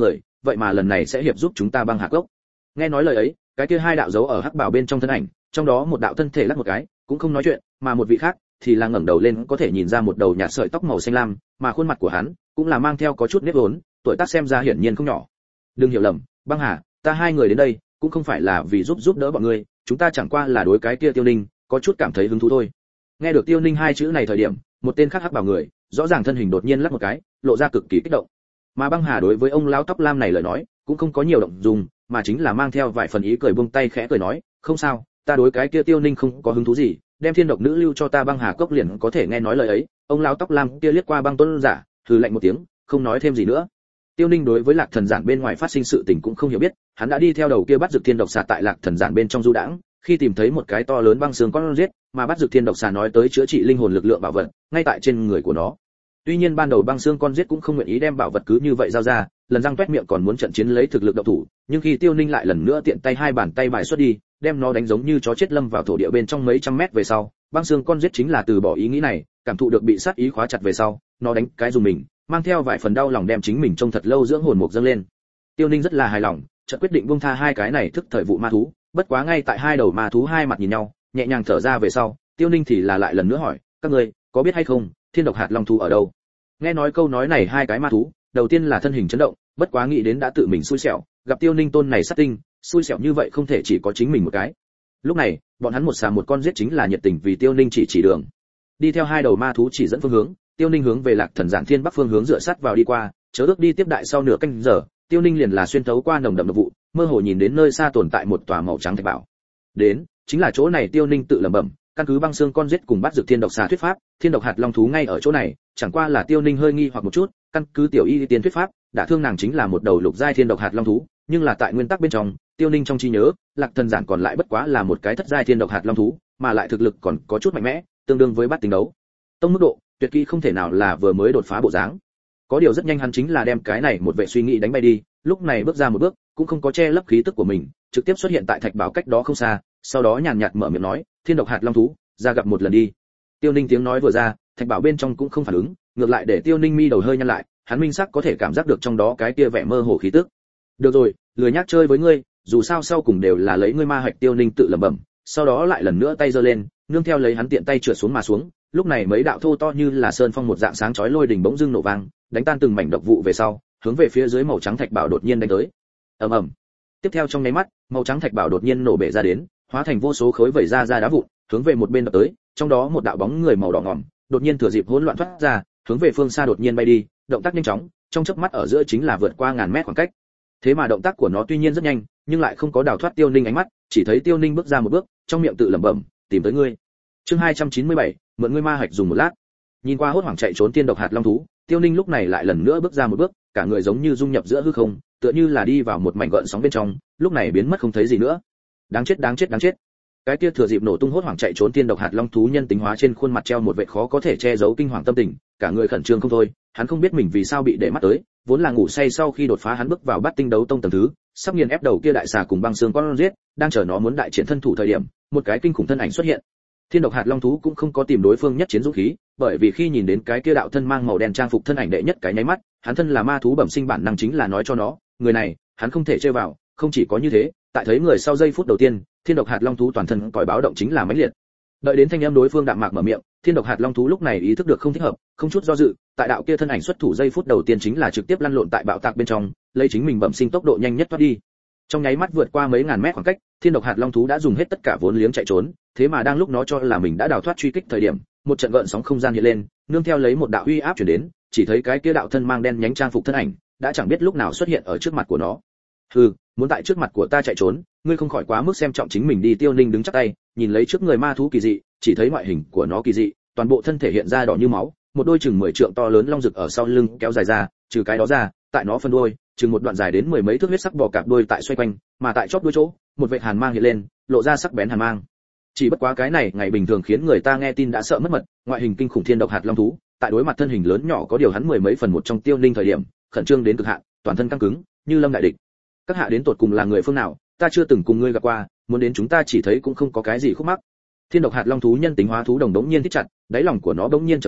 vậy mà lần này sẽ hiệp giúp chúng ta băng hà cốc. Nghe nói lời ấy, cái kia hai đạo dấu ở hắc bảo bên trong thân ảnh, trong đó một đạo thân thể lắc một cái, cũng không nói chuyện, mà một vị khác thì là ngẩng đầu lên có thể nhìn ra một đầu nhạt sợi tóc màu xanh lam, mà khuôn mặt của hắn cũng là mang theo có chút nếp vốn, tuổi tác xem ra hiển nhiên không nhỏ. Đừng hiểu lầm, băng hà, ta hai người đến đây cũng không phải là vì giúp giúp đỡ bọn ngươi, chúng ta chẳng qua là đối cái kia Tiêu Ninh có chút cảm thấy hứng thú thôi. Nghe được Tiêu Ninh hai chữ này thời điểm, một tên khác hắc bảo người, rõ ràng thân hình đột nhiên lắc một cái, lộ ra cực kỳ kích động. Mà băng hà đối với ông lão tóc lam này lời nói, cũng không có nhiều động dung, mà chính là mang theo vài phần ý cười buông tay khẽ cười nói, không sao, ta đối cái kia Tiêu Ninh không có hứng thú gì, đem thiên độc nữ lưu cho ta băng hà cốc liền có thể. Nghe nói lời ấy, ông lão tóc lam kia liếc qua băng tuấn giả, hừ lạnh một tiếng, không nói thêm gì nữa. Tiêu Ninh đối với Lạc Thần Giản bên ngoài phát sinh sự tình cũng không hiểu biết, hắn đã đi theo đầu kia bắt dược thiên độc xà tại Lạc Thần Giản bên trong du đãng, khi tìm thấy một cái to lớn băng xương con giết, mà bắt dược thiên độc xà nói tới chữa trị linh hồn lực lượng bảo vật, ngay tại trên người của nó. Tuy nhiên ban đầu băng xương con giết cũng không nguyện ý đem bảo vật cứ như vậy giao ra, lần răng toét miệng còn muốn trận chiến lấy thực lực động thủ, nhưng khi Tiêu Ninh lại lần nữa tiện tay hai bàn tay bài xuất đi, đem nó đánh giống như chó chết lâm vào thổ địa bên trong mấy trăm mét về sau, băng xương con giết chính là từ bỏ ý nghĩ này, cảm thụ được bị sát ý khóa chặt về sau, nó đánh cái dùng mình, mang theo vài phần đau lòng đem chính mình trông thật lâu dưỡng hồn mục dâng lên. Tiêu Ninh rất là hài lòng, chợt quyết định buông tha hai cái này thức thời vụ ma thú, bất quá ngay tại hai đầu ma thú hai mặt nhìn nhau, nhẹ nhàng thở ra về sau, Tiêu Ninh thì là lại lần nữa hỏi, các ngươi có biết hay không, thiên độc hạt long thú ở đâu? Nghe nói câu nói này hai cái ma thú, đầu tiên là thân hình chấn động, bất quá nghĩ đến đã tự mình xui xẻo, gặp Tiêu Ninh tôn này sát tinh, xui xẻo như vậy không thể chỉ có chính mình một cái. Lúc này, bọn hắn một xà một con giết chính là nhiệt tình vì Tiêu Ninh chỉ chỉ đường. Đi theo hai đầu ma thú chỉ dẫn phương hướng, Tiêu Ninh hướng về Lạc Thần Giản Thiên Bắc phương hướng dựa sát vào đi qua, chớ ước đi tiếp đại sau nửa canh giờ, Tiêu Ninh liền là xuyên thấu qua nồng đậm độc vụ, mơ hồ nhìn đến nơi xa tồn tại một tòa màu trắng thạch bảo. Đến, chính là chỗ này. Tiêu Ninh tự lẩm bẩm, căn cứ băng xương con giết cùng bắt dược thiên độc xà thuyết pháp, thiên độc hạt long thú ngay ở chỗ này, chẳng qua là Tiêu Ninh hơi nghi hoặc một chút, căn cứ tiểu y tiên thuyết pháp, đã thương nàng chính là một đầu lục giai thiên độc hạt long thú, nhưng là tại nguyên tắc bên trong, Tiêu Ninh trong trí nhớ, Lạc Thần Giản còn lại bất quá là một cái thất giai thiên độc hạt long thú, mà lại thực lực còn có chút mạnh mẽ, tương đương với bát tinh đấu tông mức độ, tuyệt kỹ không thể nào là vừa mới đột phá bộ dáng. Có điều rất nhanh hắn chính là đem cái này một vệ suy nghĩ đánh bay đi, lúc này bước ra một bước, cũng không có che lấp khí tức của mình, trực tiếp xuất hiện tại thạch bảo cách đó không xa, sau đó nhàn nhạt mở miệng nói, thiên độc hạt long thú, ra gặp một lần đi. Tiêu Ninh tiếng nói vừa ra, thạch bảo bên trong cũng không phản ứng, ngược lại để Tiêu Ninh mi đầu hơi nhăn lại, hắn minh sắc có thể cảm giác được trong đó cái kia vẻ mơ hồ khí tức. Được rồi, lười nhác chơi với ngươi, dù sao sau cùng đều là lấy ngươi ma hạch. Tiêu Ninh tự lẩm bẩm, sau đó lại lần nữa tay giơ lên, nương theo lấy hắn tiện tay trượt xuống mà xuống, lúc này mấy đạo thô to như là sơn phong một dạng sáng chói lôi đình bỗng dưng nổ vang, đánh tan từng mảnh độc vụ về sau, hướng về phía dưới màu trắng thạch bảo đột nhiên đánh tới. Ầm ầm. Tiếp theo trong nháy mắt, màu trắng thạch bảo đột nhiên nổ bể ra đến, hóa thành vô số khối vẩy ra ra đá vụn, hướng về một bên đập tới, trong đó một đạo bóng người màu đỏ ngòm, đột nhiên thừa dịp hỗn loạn thoát ra, hướng về phương xa đột nhiên bay đi, động tác nhanh chóng, trong chớp mắt ở giữa chính là vượt qua ngàn mét khoảng cách. Thế mà động tác của nó tuy nhiên rất nhanh, nhưng lại không có đào thoát Tiêu Ninh ánh mắt, chỉ thấy Tiêu Ninh bước ra một bước, trong miệng tự lẩm bẩm, tìm tới ngươi. Chương hai trăm chín mươi bảy, mượn ngươi ma hạch dùng một lát. Nhìn qua hốt hoảng chạy trốn tiên độc hạt long thú, Tiêu Ninh lúc này lại lần nữa bước ra một bước, cả người giống như dung nhập giữa hư không, tựa như là đi vào một mảnh gợn sóng bên trong, lúc này biến mất không thấy gì nữa. Đáng chết, đáng chết, đáng chết. Cái kia thừa dịp nổ tung hốt hoảng chạy trốn tiên độc hạt long thú nhân tính hóa trên khuôn mặt treo một vẻ khó có thể che giấu kinh hoàng tâm tình, cả người khẩn trương không thôi, hắn không biết mình vì sao bị để mắt tới, vốn là ngủ say sau khi đột phá hắn bước vào bát tinh đấu tông tầng thứ, sắp nghiền ép đầu kia đại xà cùng băng xương con giết, đang chờ nó muốn đại triển thân thủ thời điểm, một cái kinh khủng thân ảnh xuất hiện. Thiên độc hạt long thú cũng không có tìm đối phương nhất chiến dũng khí, bởi vì khi nhìn đến cái kia đạo thân mang màu đen trang phục thân ảnh đệ nhất cái nháy mắt, hắn thân là ma thú bẩm sinh bản năng chính là nói cho nó, người này, hắn không thể chơi vào, không chỉ có như thế, tại thấy người sau giây phút đầu tiên, thiên độc hạt long thú toàn thân còi báo động chính là mãnh liệt. Đợi đến thanh âm đối phương đạm mạc mở miệng, thiên độc hạt long thú lúc này ý thức được không thích hợp, không chút do dự, tại đạo kia thân ảnh xuất thủ giây phút đầu tiên chính là trực tiếp lăn lộn tại bạo tạc bên trong, lấy chính mình bẩm sinh tốc độ nhanh nhất thoát đi. Trong nháy mắt vượt qua mấy ngàn mét khoảng cách, thiên độc hạt long thú đã dùng hết tất cả vốn liếng chạy trốn, thế mà đang lúc nó cho là mình đã đào thoát truy kích thời điểm, một trận gợn sóng không gian hiện lên, nương theo lấy một đạo uy áp truyền đến, chỉ thấy cái kia đạo thân mang đen nhánh trang phục thân ảnh, đã chẳng biết lúc nào xuất hiện ở trước mặt của nó. Hừ, muốn tại trước mặt của ta chạy trốn, ngươi không khỏi quá mức xem trọng chính mình đi. Tiêu Ninh đứng chắp tay, nhìn lấy trước người ma thú kỳ dị, chỉ thấy ngoại hình của nó kỳ dị, toàn bộ thân thể hiện ra đỏ như máu, một đôi chừng mười trượng to lớn long rực ở sau lưng kéo dài ra, trừ cái đó ra, tại nó phân đuôi, chừng một đoạn dài đến mười mấy thước huyết sắc bò cạp đuôi tại xoay quanh, mà tại chóp đuôi chỗ, một vệt hàn mang hiện lên, lộ ra sắc bén hàn mang. Chỉ bất quá cái này ngày bình thường khiến người ta nghe tin đã sợ mất mật, ngoại hình kinh khủng thiên độc hạt long thú, tại đối mặt thân hình lớn nhỏ có điều hắn mười mấy phần một trong Tiêu Ninh thời điểm, khẩn trương đến cực hạn, toàn thân căng cứng, như lâm đại địch. Các hạ đến tột cùng là người phương nào, ta chưa từng cùng ngươi gặp qua, muốn đến chúng ta chỉ thấy cũng không có cái gì khúc mắc. Thiên độc hạt long thú nhân tính hóa thú đồng đống nhiên thích chặt, đáy lòng của nó đống nhiên trầm xuống,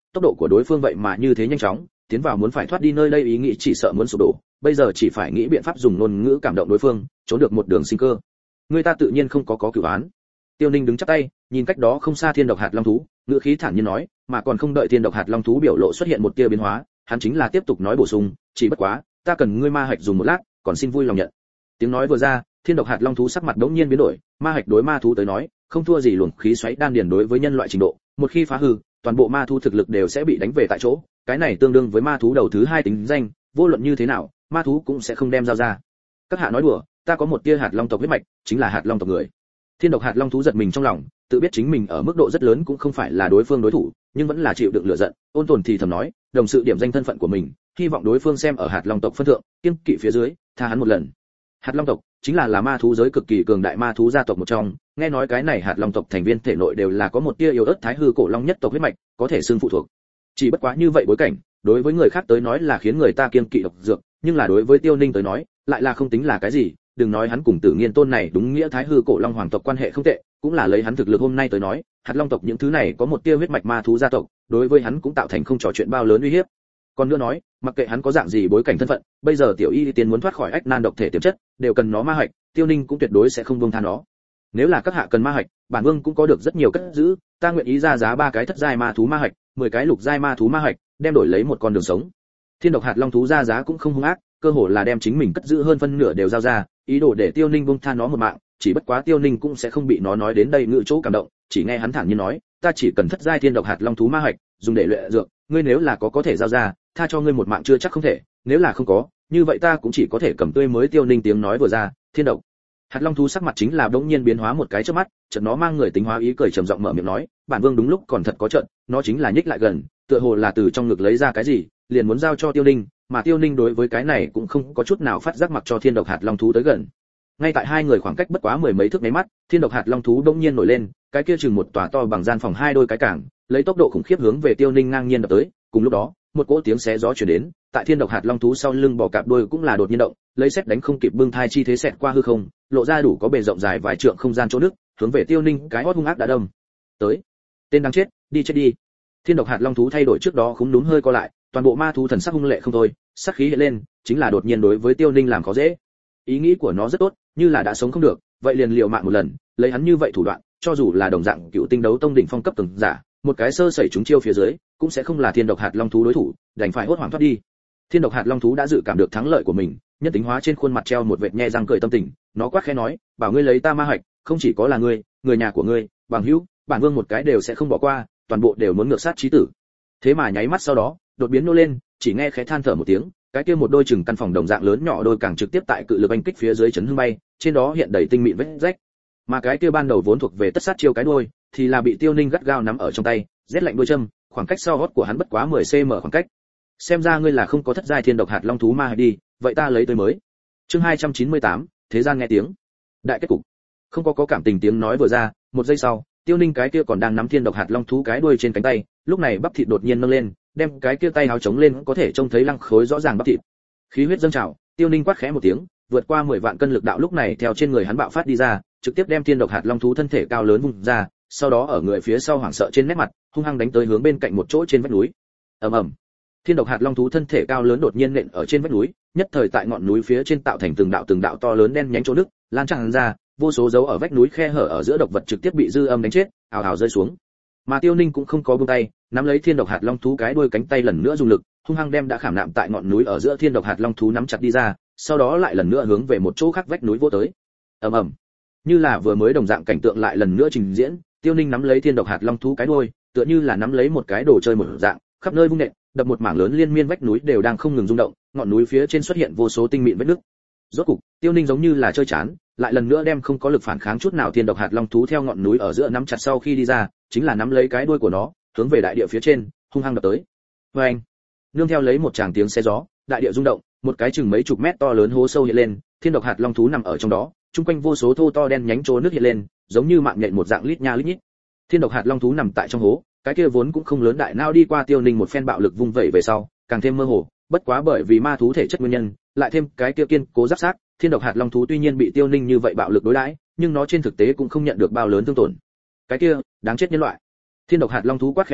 tốc độ của đối phương vậy mà như thế nhanh chóng, tiến vào muốn phải thoát đi nơi đây ý nghĩ chỉ sợ muốn sụp đổ, bây giờ chỉ phải nghĩ biện pháp dùng ngôn ngữ cảm động đối phương, trốn được một đường sinh cơ. Người ta tự nhiên không có có cửu án. Tiêu Ninh đứng chắp tay, nhìn cách đó không xa thiên độc hạt long thú, ngữ khí thản nhiên nói, mà còn không đợi thiên độc hạt long thú biểu lộ xuất hiện một tia biến hóa, hắn chính là tiếp tục nói bổ sung, chỉ bất quá, ta cần ngươi ma hạch dùng một lát, còn xin vui lòng nhận. Tiếng nói vừa ra, thiên độc hạt long thú sắc mặt đống nhiên biến đổi, ma hạch đối ma thú tới nói, không thua gì luồng khí xoáy đan điền đối với nhân loại trình độ, một khi phá hư, toàn bộ ma thú thực lực đều sẽ bị đánh về tại chỗ, cái này tương đương với ma thú đầu thứ hai tính danh, vô luận như thế nào, ma thú cũng sẽ không đem giao ra. Các hạ nói đùa, ta có một tia hạt long tộc huyết mạch, chính là hạt long tộc người. Thiên độc hạt long thú giật mình trong lòng, tự biết chính mình ở mức độ rất lớn cũng không phải là đối phương đối thủ, nhưng vẫn là chịu đựng lửa giận, ôn tồn thì thầm nói, đồng sự điểm danh thân phận của mình, hy vọng đối phương xem ở hạt long tộc phân thượng, kiên kỵ phía dưới, tha hắn một lần. Hạt long tộc chính là là ma thú giới cực kỳ cường đại ma thú gia tộc một trong, nghe nói cái này hạt long tộc thành viên thể nội đều là có một tia yếu ớt thái hư cổ long nhất tộc huyết mạch, có thể xương phụ thuộc. Chỉ bất quá như vậy bối cảnh, đối với người khác tới nói là khiến người ta kiên kỵ độc dược, nhưng là đối với Tiêu Ninh tới nói, lại là không tính là cái gì, đừng nói hắn cùng Tử Nghiên tôn này đúng nghĩa thái hư cổ long hoàng tộc quan hệ không tệ, cũng là lấy hắn thực lực hôm nay tới nói, hạt long tộc những thứ này có một tia huyết mạch ma thú gia tộc, đối với hắn cũng tạo thành không trò chuyện bao lớn uy hiếp. Còn nữa nói, mặc kệ hắn có dạng gì bối cảnh thân phận, bây giờ tiểu y tiên muốn thoát khỏi ách nan độc thể tiềm chất, đều cần nó ma hạch, Tiêu Ninh cũng tuyệt đối sẽ không buông tha nó. Nếu là các hạ cần ma hạch, bản vương cũng có được rất nhiều cất giữ, ta nguyện ý ra giá ba cái thất giai ma thú ma hạch, mười cái lục giai ma thú ma hạch, đem đổi lấy một con đường sống. Thiên độc hạt long thú ra giá cũng không hung ác, cơ hồ là đem chính mình cất giữ hơn phân nửa đều giao ra, ý đồ để Tiêu Ninh buông tha nó một mạng, chỉ bất quá Tiêu Ninh cũng sẽ không bị nó nói đến đây ngự chỗ cảm động, chỉ nghe hắn thản nhiên nói, ta chỉ cần thất giai thiên độc hạt long thú ma hạch, dùng để luyện dược, ngươi nếu là có có thể giao ra, tha cho ngươi một mạng chưa chắc không thể, nếu là không có, như vậy ta cũng chỉ có thể cầm tươi mới. Tiêu Ninh tiếng nói vừa ra, thiên độc hạt long thú sắc mặt chính là đống nhiên biến hóa một cái trước mắt, chợt nó mang người tính hóa ý cười trầm giọng mở miệng nói, bản vương đúng lúc còn thật có trận, nó chính là nhích lại gần, tựa hồ là từ trong ngực lấy ra cái gì, liền muốn giao cho Tiêu Ninh, mà Tiêu Ninh đối với cái này cũng không có chút nào phát giác mặc cho thiên độc hạt long thú tới gần. Ngay tại hai người khoảng cách bất quá mười mấy thước mấy mắt, thiên độc hạt long thú đống nhiên nổi lên, cái kia chừng một tòa to bằng gian phòng hai đôi cái cảng, lấy tốc độ khủng khiếp hướng về Tiêu Ninh ngang nhiên đập tới, cùng lúc đó, một cỗ tiếng xé gió truyền đến, tại thiên độc hạt long thú sau lưng bò cạp đuôi cũng là đột nhiên động, lấy xét đánh không kịp bưng thai chi thế xẹt qua hư không, lộ ra đủ có bề rộng dài vài trượng không gian chỗ nước, hướng về Tiêu Ninh cái hót hung ác đã đâm tới. Tên đáng chết, đi chết đi. Thiên độc hạt long thú thay đổi trước đó khúm núm hơi co lại, toàn bộ ma thú thần sắc hung lệ không thôi, sắc khí hiện lên, chính là đột nhiên đối với Tiêu Ninh làm khó dễ. Ý nghĩ của nó rất tốt, như là đã sống không được, vậy liền liều mạng một lần, lấy hắn như vậy thủ đoạn, cho dù là đồng dạng cựu tinh đấu tông đỉnh phong cấp từng giả, một cái sơ sẩy chúng chiêu phía dưới, cũng sẽ không là thiên độc hạt long thú đối thủ, đành phải hốt hoảng thoát đi. Thiên độc hạt long thú đã dự cảm được thắng lợi của mình, nhân tính hóa trên khuôn mặt treo một vệt nhe răng cười tâm tình, nó quát khẽ nói, bảo ngươi lấy ta ma hạch, không chỉ có là ngươi, người nhà của ngươi, bằng hữu, bản vương một cái đều sẽ không bỏ qua, toàn bộ đều muốn ngược sát chí tử. Thế mà nháy mắt sau đó, đột biến nô lên, chỉ nghe khẽ than thở một tiếng, cái kia một đôi chừng căn phòng đồng dạng lớn nhỏ đôi càng trực tiếp tại cự lực anh kích phía dưới chấn hưng bay, trên đó hiện đầy tinh mịn vết rách. Mà cái kia ban đầu vốn thuộc về tất sát chiêu cái đuôi, thì là bị Tiêu Ninh gắt gao nắm ở trong tay, rét lạnh đuôi châm, khoảng cách sau gót của hắn bất quá mười xăng ti mét khoảng cách. Xem ra ngươi là không có thất giai thiên độc hạt long thú ma hạch đi, vậy ta lấy tới mới. Chương hai trăm chín mươi tám, thế gian nghe tiếng. Đại kết cục. Không có có cảm tình tiếng nói vừa ra, một giây sau, Tiêu Ninh cái kia còn đang nắm thiên độc hạt long thú cái đuôi trên cánh tay, lúc này bắp thịt đột nhiên nâng lên, đem cái kia tay háo chống lên có thể trông thấy lăng khối rõ ràng bắp thịt. Khí huyết dâng trào, Tiêu Ninh quát khẽ một tiếng, vượt qua mười vạn cân lực đạo lúc này theo trên người hắn bạo phát đi ra, trực tiếp đem thiên độc hạt long thú thân thể cao lớn vung ra, sau đó ở người phía sau hoảng sợ trên nét mặt, hung hăng đánh tới hướng bên cạnh một chỗ trên vách núi. Ầm ầm. Thiên độc hạt long thú thân thể cao lớn đột nhiên nện ở trên vách núi, nhất thời tại ngọn núi phía trên tạo thành từng đạo từng đạo to lớn đen nhánh chỗ nứt, lan tràn ra, vô số dấu ở vách núi khe hở ở giữa độc vật trực tiếp bị dư âm đánh chết, ào ào rơi xuống. Mà Tiêu Ninh cũng không có buông tay, nắm lấy thiên độc hạt long thú cái đuôi cánh tay lần nữa dùng lực, hung hăng đem đã khảm nạm tại ngọn núi ở giữa thiên độc hạt long thú nắm chặt đi ra, sau đó lại lần nữa hướng về một chỗ khác vách núi vô tới. Ầm ầm. Như là vừa mới đồng dạng cảnh tượng lại lần nữa trình diễn, Tiêu Ninh nắm lấy thiên độc hạt long thú cái đuôi, tựa như là nắm lấy một cái đồ chơi một dạng, khắp nơi vung nện, đập một mảng lớn liên miên vách núi đều đang không ngừng rung động, ngọn núi phía trên xuất hiện vô số tinh mịn vết nứt. Rốt cục, Tiêu Ninh giống như là chơi chán, lại lần nữa đem không có lực phản kháng chút nào thiên độc hạt long thú theo ngọn núi ở giữa nắm chặt sau khi đi ra, chính là nắm lấy cái đuôi của nó, hướng về đại địa phía trên, hung hăng đập tới. Oeng! Nương theo lấy một tràng tiếng xé gió, đại địa rung động, một cái chừng mấy chục mét to lớn hố sâu hiện lên, thiên độc hạt long thú nằm ở trong đó, chung quanh vô số thô to đen nhánh trố nước hiện lên, giống như mạng nhện một dạng lít nha lít nhít. Thiên độc hạt long thú nằm tại trong hố, cái kia vốn cũng không lớn đại nao đi qua Tiêu Ninh một phen bạo lực vung vẩy về sau, càng thêm mơ hồ, bất quá bởi vì ma thú thể chất nguyên nhân, lại thêm cái kia kiên cố giáp xác, thiên độc hạt long thú tuy nhiên bị Tiêu Ninh như vậy bạo lực đối đãi, nhưng nó trên thực tế cũng không nhận được bao lớn thương tổn. Cái kia, đáng chết nhân loại. Thiên độc hạt long thú quát khẽ nói,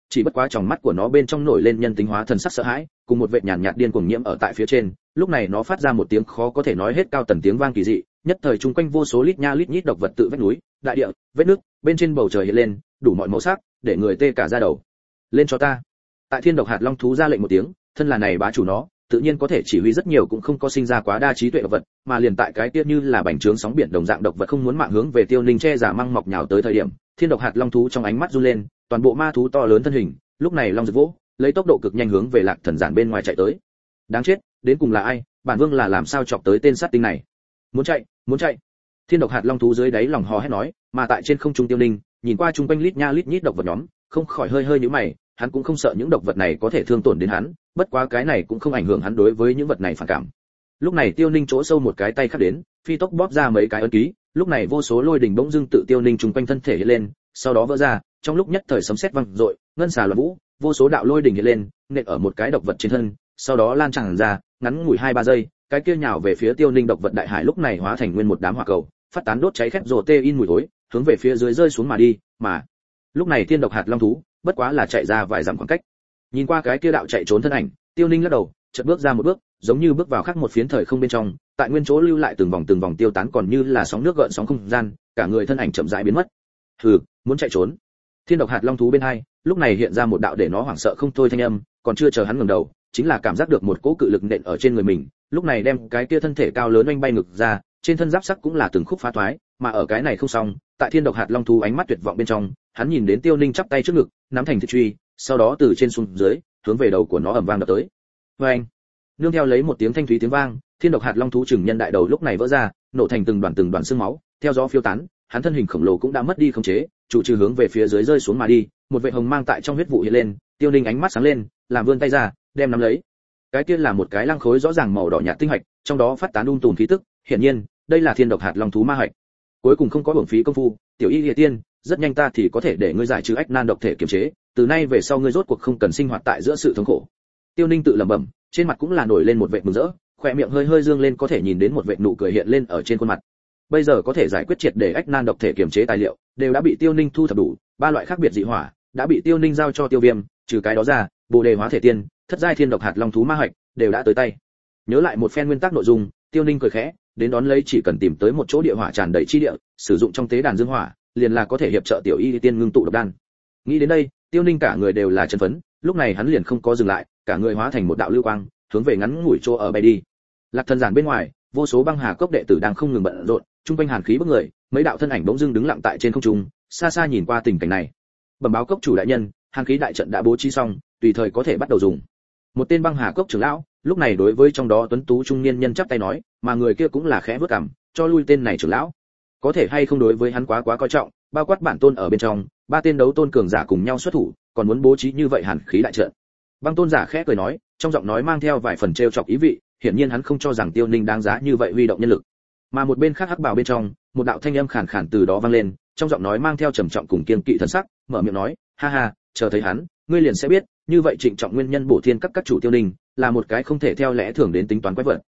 chỉ bất quá tròng mắt của nó bên trong nổi lên nhân tính hóa thần sắc sợ hãi, cùng một vệt nhàn nhạt điên cuồng nhiễm ở tại phía trên, lúc này nó phát ra một tiếng khó có thể nói hết cao tần tiếng vang kỳ dị, nhất thời chung quanh vô số lít nha lít nhít độc vật tự vách núi, đại địa, vết nước, bên trên bầu trời hiện lên, đủ mọi màu sắc, để người tê cả da đầu. Lên cho ta. Tại Thiên Độc Hạt Long thú ra lệnh một tiếng, thân là này bá chủ nó, tự nhiên có thể chỉ huy rất nhiều cũng không có sinh ra quá đa trí tuệ độc vật, mà liền tại cái kia như là bành trướng sóng biển đồng dạng độc vật không muốn mạng hướng về Tiêu Ninh che giả măng mọc nhào tới thời điểm, Thiên Độc Hạt Long thú trong ánh mắt run lên, toàn bộ ma thú to lớn thân hình, lúc này long giật vỗ, lấy tốc độ cực nhanh hướng về Lạc Thần Giản bên ngoài chạy tới. Đáng chết, đến cùng là ai? Bản vương là làm sao chọc tới tên sát tinh này? Muốn chạy, muốn chạy. Thiên Độc Hạt Long thú dưới đáy lòng hò hét nói, mà tại trên không trung Tiêu Ninh, nhìn qua trung quanh lít nha lít nhít độc vật nhóm, không khỏi hơi hơi nhíu mày, hắn cũng không sợ những độc vật này có thể thương tổn đến hắn, bất quá cái này cũng không ảnh hưởng hắn đối với những vật này phản cảm. Lúc này Tiêu Ninh chỗ sâu một cái tay khắc đến, phi tốc bóp ra mấy cái ấn ký, lúc này vô số lôi đỉnh bỗng dưng tự Tiêu Ninh trung quanh thân thể hiện lên, sau đó vỡ ra, trong lúc nhất thời sấm sét vang dội, ngân xà loạn vũ, vô số đạo lôi đỉnh hiện lên, nện ở một cái độc vật trên thân, sau đó lan tràn ra, ngắn ngủi hai ba giây, cái kia nhào về phía Tiêu Ninh độc vật đại hải lúc này hóa thành nguyên một đám hỏa cầu, phát tán đốt cháy khét rồ tê in mùi thối, hướng về phía dưới rơi xuống mà đi, mà lúc này Thiên Độc Hạt Long thú bất quá là chạy ra vài dặm khoảng cách. Nhìn qua cái kia đạo chạy trốn thân ảnh, Tiêu Ninh lắc đầu, chợt bước ra một bước, giống như bước vào khác một phiến thời không bên trong, tại nguyên chỗ lưu lại từng vòng từng vòng tiêu tán còn như là sóng nước gợn sóng không gian, cả người thân ảnh chậm rãi biến mất. Hừ, muốn chạy trốn. Thiên Độc Hạt Long thú bên hai, lúc này hiện ra một đạo để nó hoảng sợ không thôi thanh âm, còn chưa chờ hắn ngẩng đầu, chính là cảm giác được một cỗ cự lực nện ở trên người mình, lúc này đem cái kia thân thể cao lớn oanh bay ngực ra, trên thân giáp sắc cũng là từng khúc phá toái, mà ở cái này không xong, tại Thiên Độc Hạt Long thú ánh mắt tuyệt vọng bên trong, hắn nhìn đến Tiêu Ninh chắp tay trước ngực, nắm thành thịt truy, sau đó từ trên xuống dưới, hướng về đầu của nó ầm vang đập tới. Oeng! Nương theo lấy một tiếng thanh thúy tiếng vang, Thiên Độc Hạt Long thú chừng nhân đại đầu lúc này vỡ ra, nổ thành từng đoàn từng đoàn xương máu, theo gió phiêu tán, hắn thân hình khổng lồ cũng đã mất đi khống chế, chủ trừ hướng về phía dưới rơi xuống mà đi, một vệt hồng mang tại trong huyết vụ hiện lên, Tiêu Ninh ánh mắt sáng lên, làm vươn tay ra, đem nắm lấy. Cái kia là một cái lăng khối rõ ràng màu đỏ nhạt tinh hạch, trong đó phát tán um tùm khí tức, hiển nhiên, đây là Thiên Độc Hạt Long thú ma hạch. Cuối cùng không có uổng phí công phu, tiểu y liệt tiên, rất nhanh ta thì có thể để ngươi giải trừ ách nan độc thể kiềm chế, từ nay về sau ngươi rốt cuộc không cần sinh hoạt tại giữa sự thống khổ. Tiêu Ninh tự lẩm bẩm, trên mặt cũng là nổi lên một vệt mừng rỡ, khóe miệng hơi hơi dương lên có thể nhìn đến một vệt nụ cười hiện lên ở trên khuôn mặt. Bây giờ có thể giải quyết triệt để ách nan độc thể kiềm chế tài liệu, đều đã bị Tiêu Ninh thu thập đủ, ba loại khác biệt dị hỏa đã bị Tiêu Ninh giao cho Tiêu Viêm, trừ cái đó ra, Bồ Đề Hóa Thể Tiên, thất giai Thiên Độc Hạt Long thú ma hạch đều đã tới tay. Nhớ lại một phen nguyên tắc nội dung, Tiêu Ninh cười khẽ, đến đón lấy chỉ cần tìm tới một chỗ địa hỏa tràn đầy chi địa, sử dụng trong tế đàn dương hỏa, liền là có thể hiệp trợ tiểu y tiên ngưng tụ độc đan. Nghĩ đến đây, Tiêu Ninh cả người đều là chân phấn, lúc này hắn liền không có dừng lại, cả người hóa thành một đạo lưu quang, hướng về ngắn ngủi chỗ ở bay đi. Lạc Thần Giản bên ngoài, vô số băng hà cốc đệ tử đang không ngừng bận rộn, trung quanh hàn khí bức người, mấy đạo thân ảnh bỗng dưng đứng lặng tại trên không trung, xa xa nhìn qua tình cảnh này. Bẩm báo cốc chủ đại nhân, hàn khí đại trận đã bố trí xong, tùy thời có thể bắt đầu dùng. Một tên băng hà cốc trưởng lão, lúc này đối với trong đó tuấn tú trung niên nhân chắp tay nói, mà người kia cũng là khẽ bước cằm, cho lui tên này trưởng lão. Có thể hay không đối với hắn quá quá coi trọng, bao quát bản tôn ở bên trong, ba tên đấu tôn cường giả cùng nhau xuất thủ, còn muốn bố trí như vậy hàn khí đại trận. Băng tôn giả khẽ cười nói, trong giọng nói mang theo vài phần trêu chọc ý vị, hiển nhiên hắn không cho rằng Tiêu Ninh đáng giá như vậy huy động nhân lực. Mà một bên khác hắc bào bên trong, một đạo thanh âm khàn khàn từ đó vang lên, trong giọng nói mang theo trầm trọng cùng kiên kỵ thần sắc, mở miệng nói, ha ha, chờ thấy hắn, ngươi liền sẽ biết, như vậy trịnh trọng nguyên nhân bổ thiên các các chủ Tiêu Ninh, là một cái không thể theo lẽ thường đến tính toán quái vật.